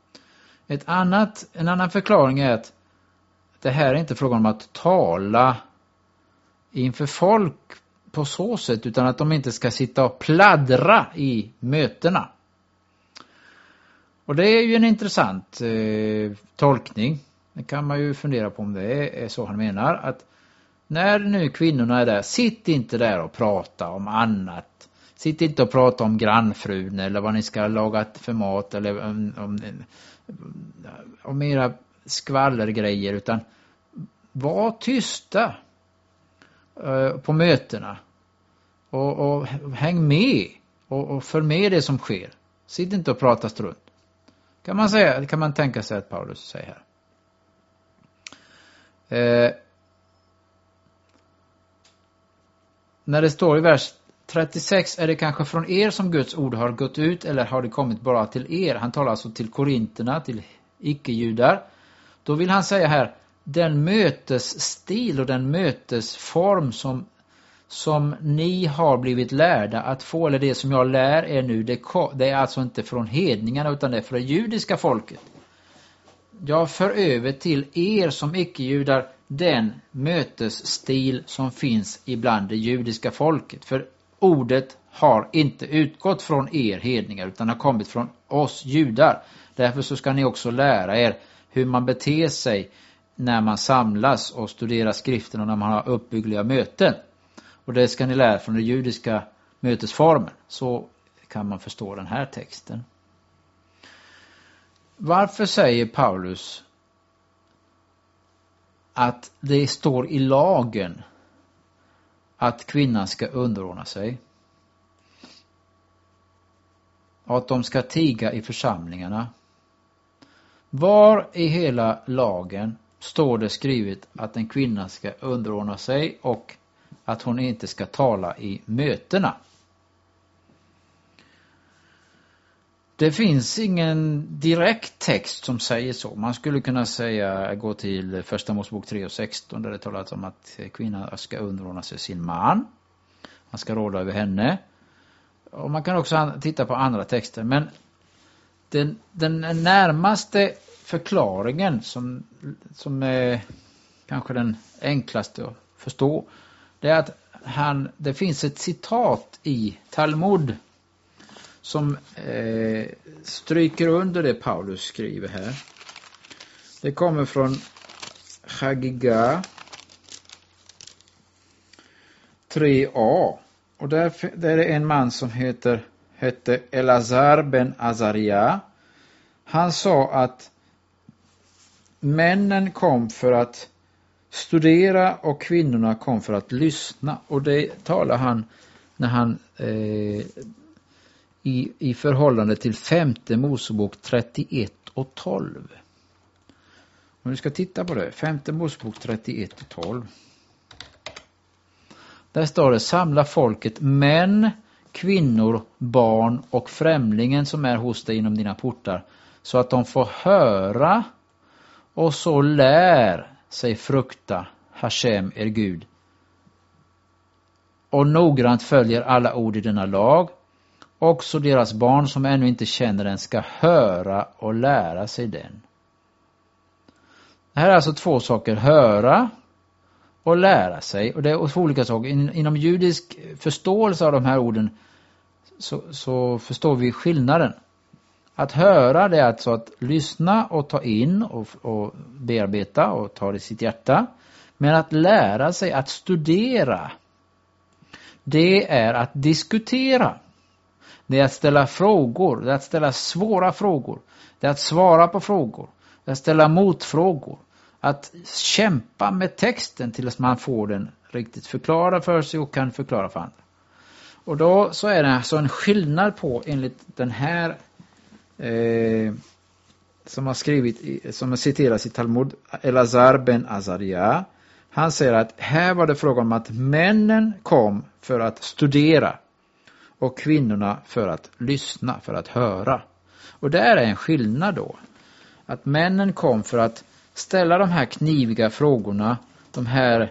En annan förklaring är att det här är inte frågan om att tala inför folk på så sätt utan att de inte ska sitta och pladdra i mötena. Och det är ju en intressant tolkning. Det kan man ju fundera på om det är så han menar. Att när nu kvinnorna är där, sitt inte där och prata om annat. Sitt inte och prata om grannfrun eller vad ni ska laga för mat eller om era skvallergrejer. Utan var tysta på mötena. Och häng med och följ med det som sker. Sitt inte och prata strunt. Kan man tänka sig att Paulus säger här. När det står i vers 36 är det kanske från er som Guds ord har gått ut eller har det kommit bara till er. Han talar alltså till korinterna, till icke-judar. Då vill han säga här, den mötesstil och den mötesform som ni har blivit lärda att få, eller det som jag lär er nu, det är alltså inte från hedningarna utan det är från det judiska folket. Jag för över till er som icke-judar den mötesstil som finns ibland det judiska folket. För ordet har inte utgått från er hedningar utan har kommit från oss judar. Därför så ska ni också lära er hur man beter sig när man samlas och studerar skriften och när man har uppbyggliga möten. Och det ska ni lära från den judiska mötesformen. Så kan man förstå den här texten. Varför säger Paulus att det står i lagen att kvinnan ska underordna sig? Och att de ska tiga i församlingarna? Var i hela lagen står det skrivet att en kvinna ska underordna sig och att hon inte ska tala i mötena? Det finns ingen direkt text som säger så. Man skulle kunna säga, gå till första Mosebok 3:16 där det talas om att kvinnan ska underordna sig sin man. Han ska råda över henne. Och man kan också titta på andra texter. Men den närmaste förklaringen som är kanske den enklaste att förstå, det är att det finns ett citat i Talmud som stryker under det Paulus skriver här. Det kommer från Chagiga 3a. Och där är det en man som hette Elazar ben Azaria. Han sa att männen kom för att studera och kvinnorna kom för att lyssna. Och det talar han när han i förhållande till 5:e Mosebok 31:12. Om vi ska titta på det. 5:e Mosebok 31:12. Där står det: samla folket, män, kvinnor, barn och främlingen som är hos dig inom dina portar, så att de får höra och så lär sig frukta Hashem er Gud och noggrant följer alla ord i denna lag. Också deras barn som ännu inte känner den ska höra och lära sig den. Det här är alltså två saker. Höra och lära sig. Och det är två olika saker. Inom judisk förståelse av de här orden så förstår vi skillnaden. Att höra, det är alltså att lyssna och ta in och bearbeta och ta det i sitt hjärta. Men att lära sig att studera, det är att diskutera. Det är att ställa frågor, det är att ställa svåra frågor. Det är att svara på frågor, det är att ställa motfrågor. Att kämpa med texten tills man får den riktigt förklara för sig och kan förklara för andra. Och då så är det alltså en skillnad på, enligt den här som har skrivit, som citeras i Talmud, Elazar ben Azaria. Han säger att här var det fråga om att männen kom för att studera och kvinnorna för att lyssna, för att höra. Och där är en skillnad då. Att männen kom för att ställa de här kniviga frågorna, de här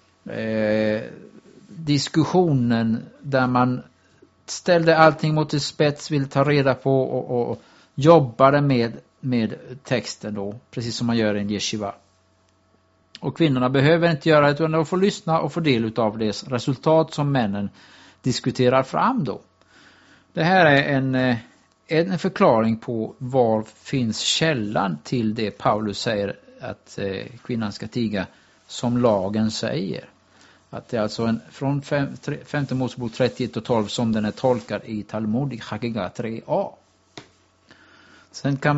diskussionen där man ställde allting mot ett spets, vill ta reda på och jobbade med texten då, precis som man gör i en yeshiva. Och kvinnorna behöver inte göra det, utan de får lyssna och få del av det resultat som männen diskuterar fram då. Det här är en förklaring på var finns källan till det Paulus säger att kvinnan ska tiga som lagen säger. Att det är alltså från 5 Mosebok 31 och 12 som den är tolkad i Talmud i Chagiga 3a. Sen kan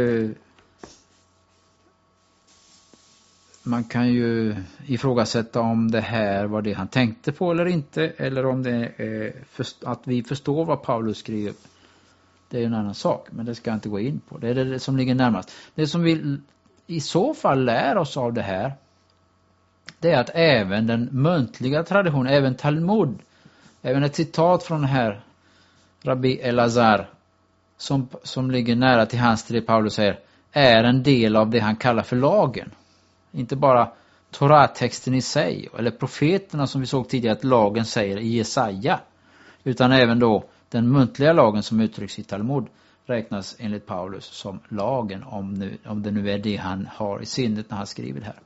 man kan ju ifrågasätta om det här var det han tänkte på eller inte, eller om det är att vi förstår vad Paulus skriver. Det är en annan sak, men det ska jag inte gå in på. Det är det som ligger närmast. Det som vi i så fall lär oss av det här, det är att även den muntliga traditionen, även Talmud, även ett citat från den här Rabbi Elazar som ligger nära till hans till det Paulus säger, är en del av det han kallar för lagen. Inte bara Torah-texten i sig, eller profeterna som vi såg tidigare att lagen säger i Jesaja, utan även då den muntliga lagen som uttrycks i Talmud räknas enligt Paulus som lagen, om det nu är det han har i sinnet när han skriver det här.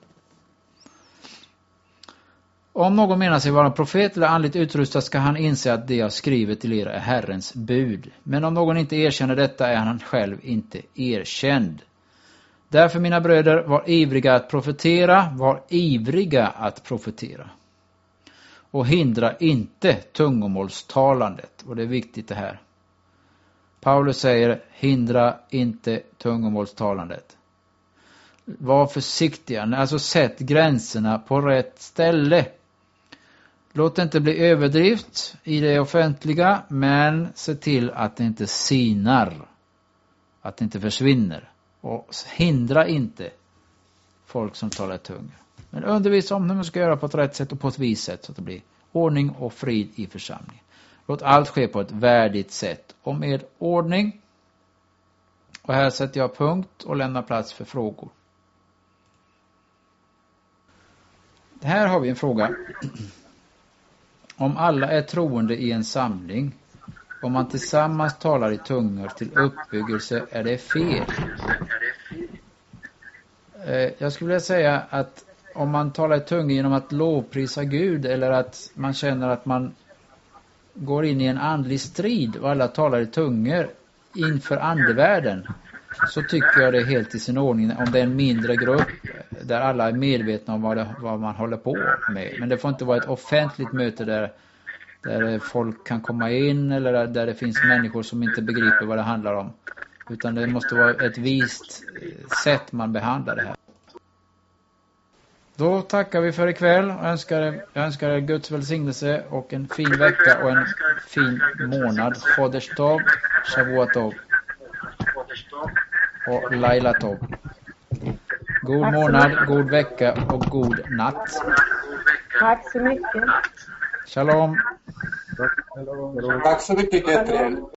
Om någon menar sig vara en profet eller andligt utrustad ska han inse att det jag skriver till er är Herrens bud. Men om någon inte erkänner detta är han själv inte erkänd. Därför, mina bröder, var ivriga att profetera. Och hindra inte tungomålstalandet. Och det är viktigt det här. Paulus säger, hindra inte tungomålstalandet. Var försiktiga, alltså sätt gränserna på rätt ställe. Låt det inte bli överdrift i det offentliga, men se till att det inte sinar, att det inte försvinner. Och hindra inte folk som talar tungor. Men undervisa om hur man ska göra på ett rätt sätt och på ett vis sätt så att det blir ordning och frid i församlingen. Låt allt ske på ett värdigt sätt och med ordning. Och här sätter jag punkt och lämnar plats för frågor. Här har vi en fråga. Om alla är troende i en samling, om man tillsammans talar i tungor till uppbyggelse, är det fel? Jag skulle vilja säga att om man talar i tungor genom att lovprisa Gud, eller att man känner att man går in i en andlig strid och alla talar i tungor inför andevärlden, så tycker jag det är helt i sin ordning om det är en mindre grupp där alla är medvetna om vad man håller på med. Men det får inte vara ett offentligt möte där folk kan komma in, eller där det finns människor som inte begriper vad det handlar om. Utan det måste vara ett vist sätt man behandlar det här. Då tackar vi för ikväll och jag önskar er Guds välsignelse och en fin vecka och en fin månad. Chodesh Tov, Shavuot Tov och Laila Tov. God månad, god vecka och god natt. Tack så mycket. Shalom. Tack så mycket, Katrin.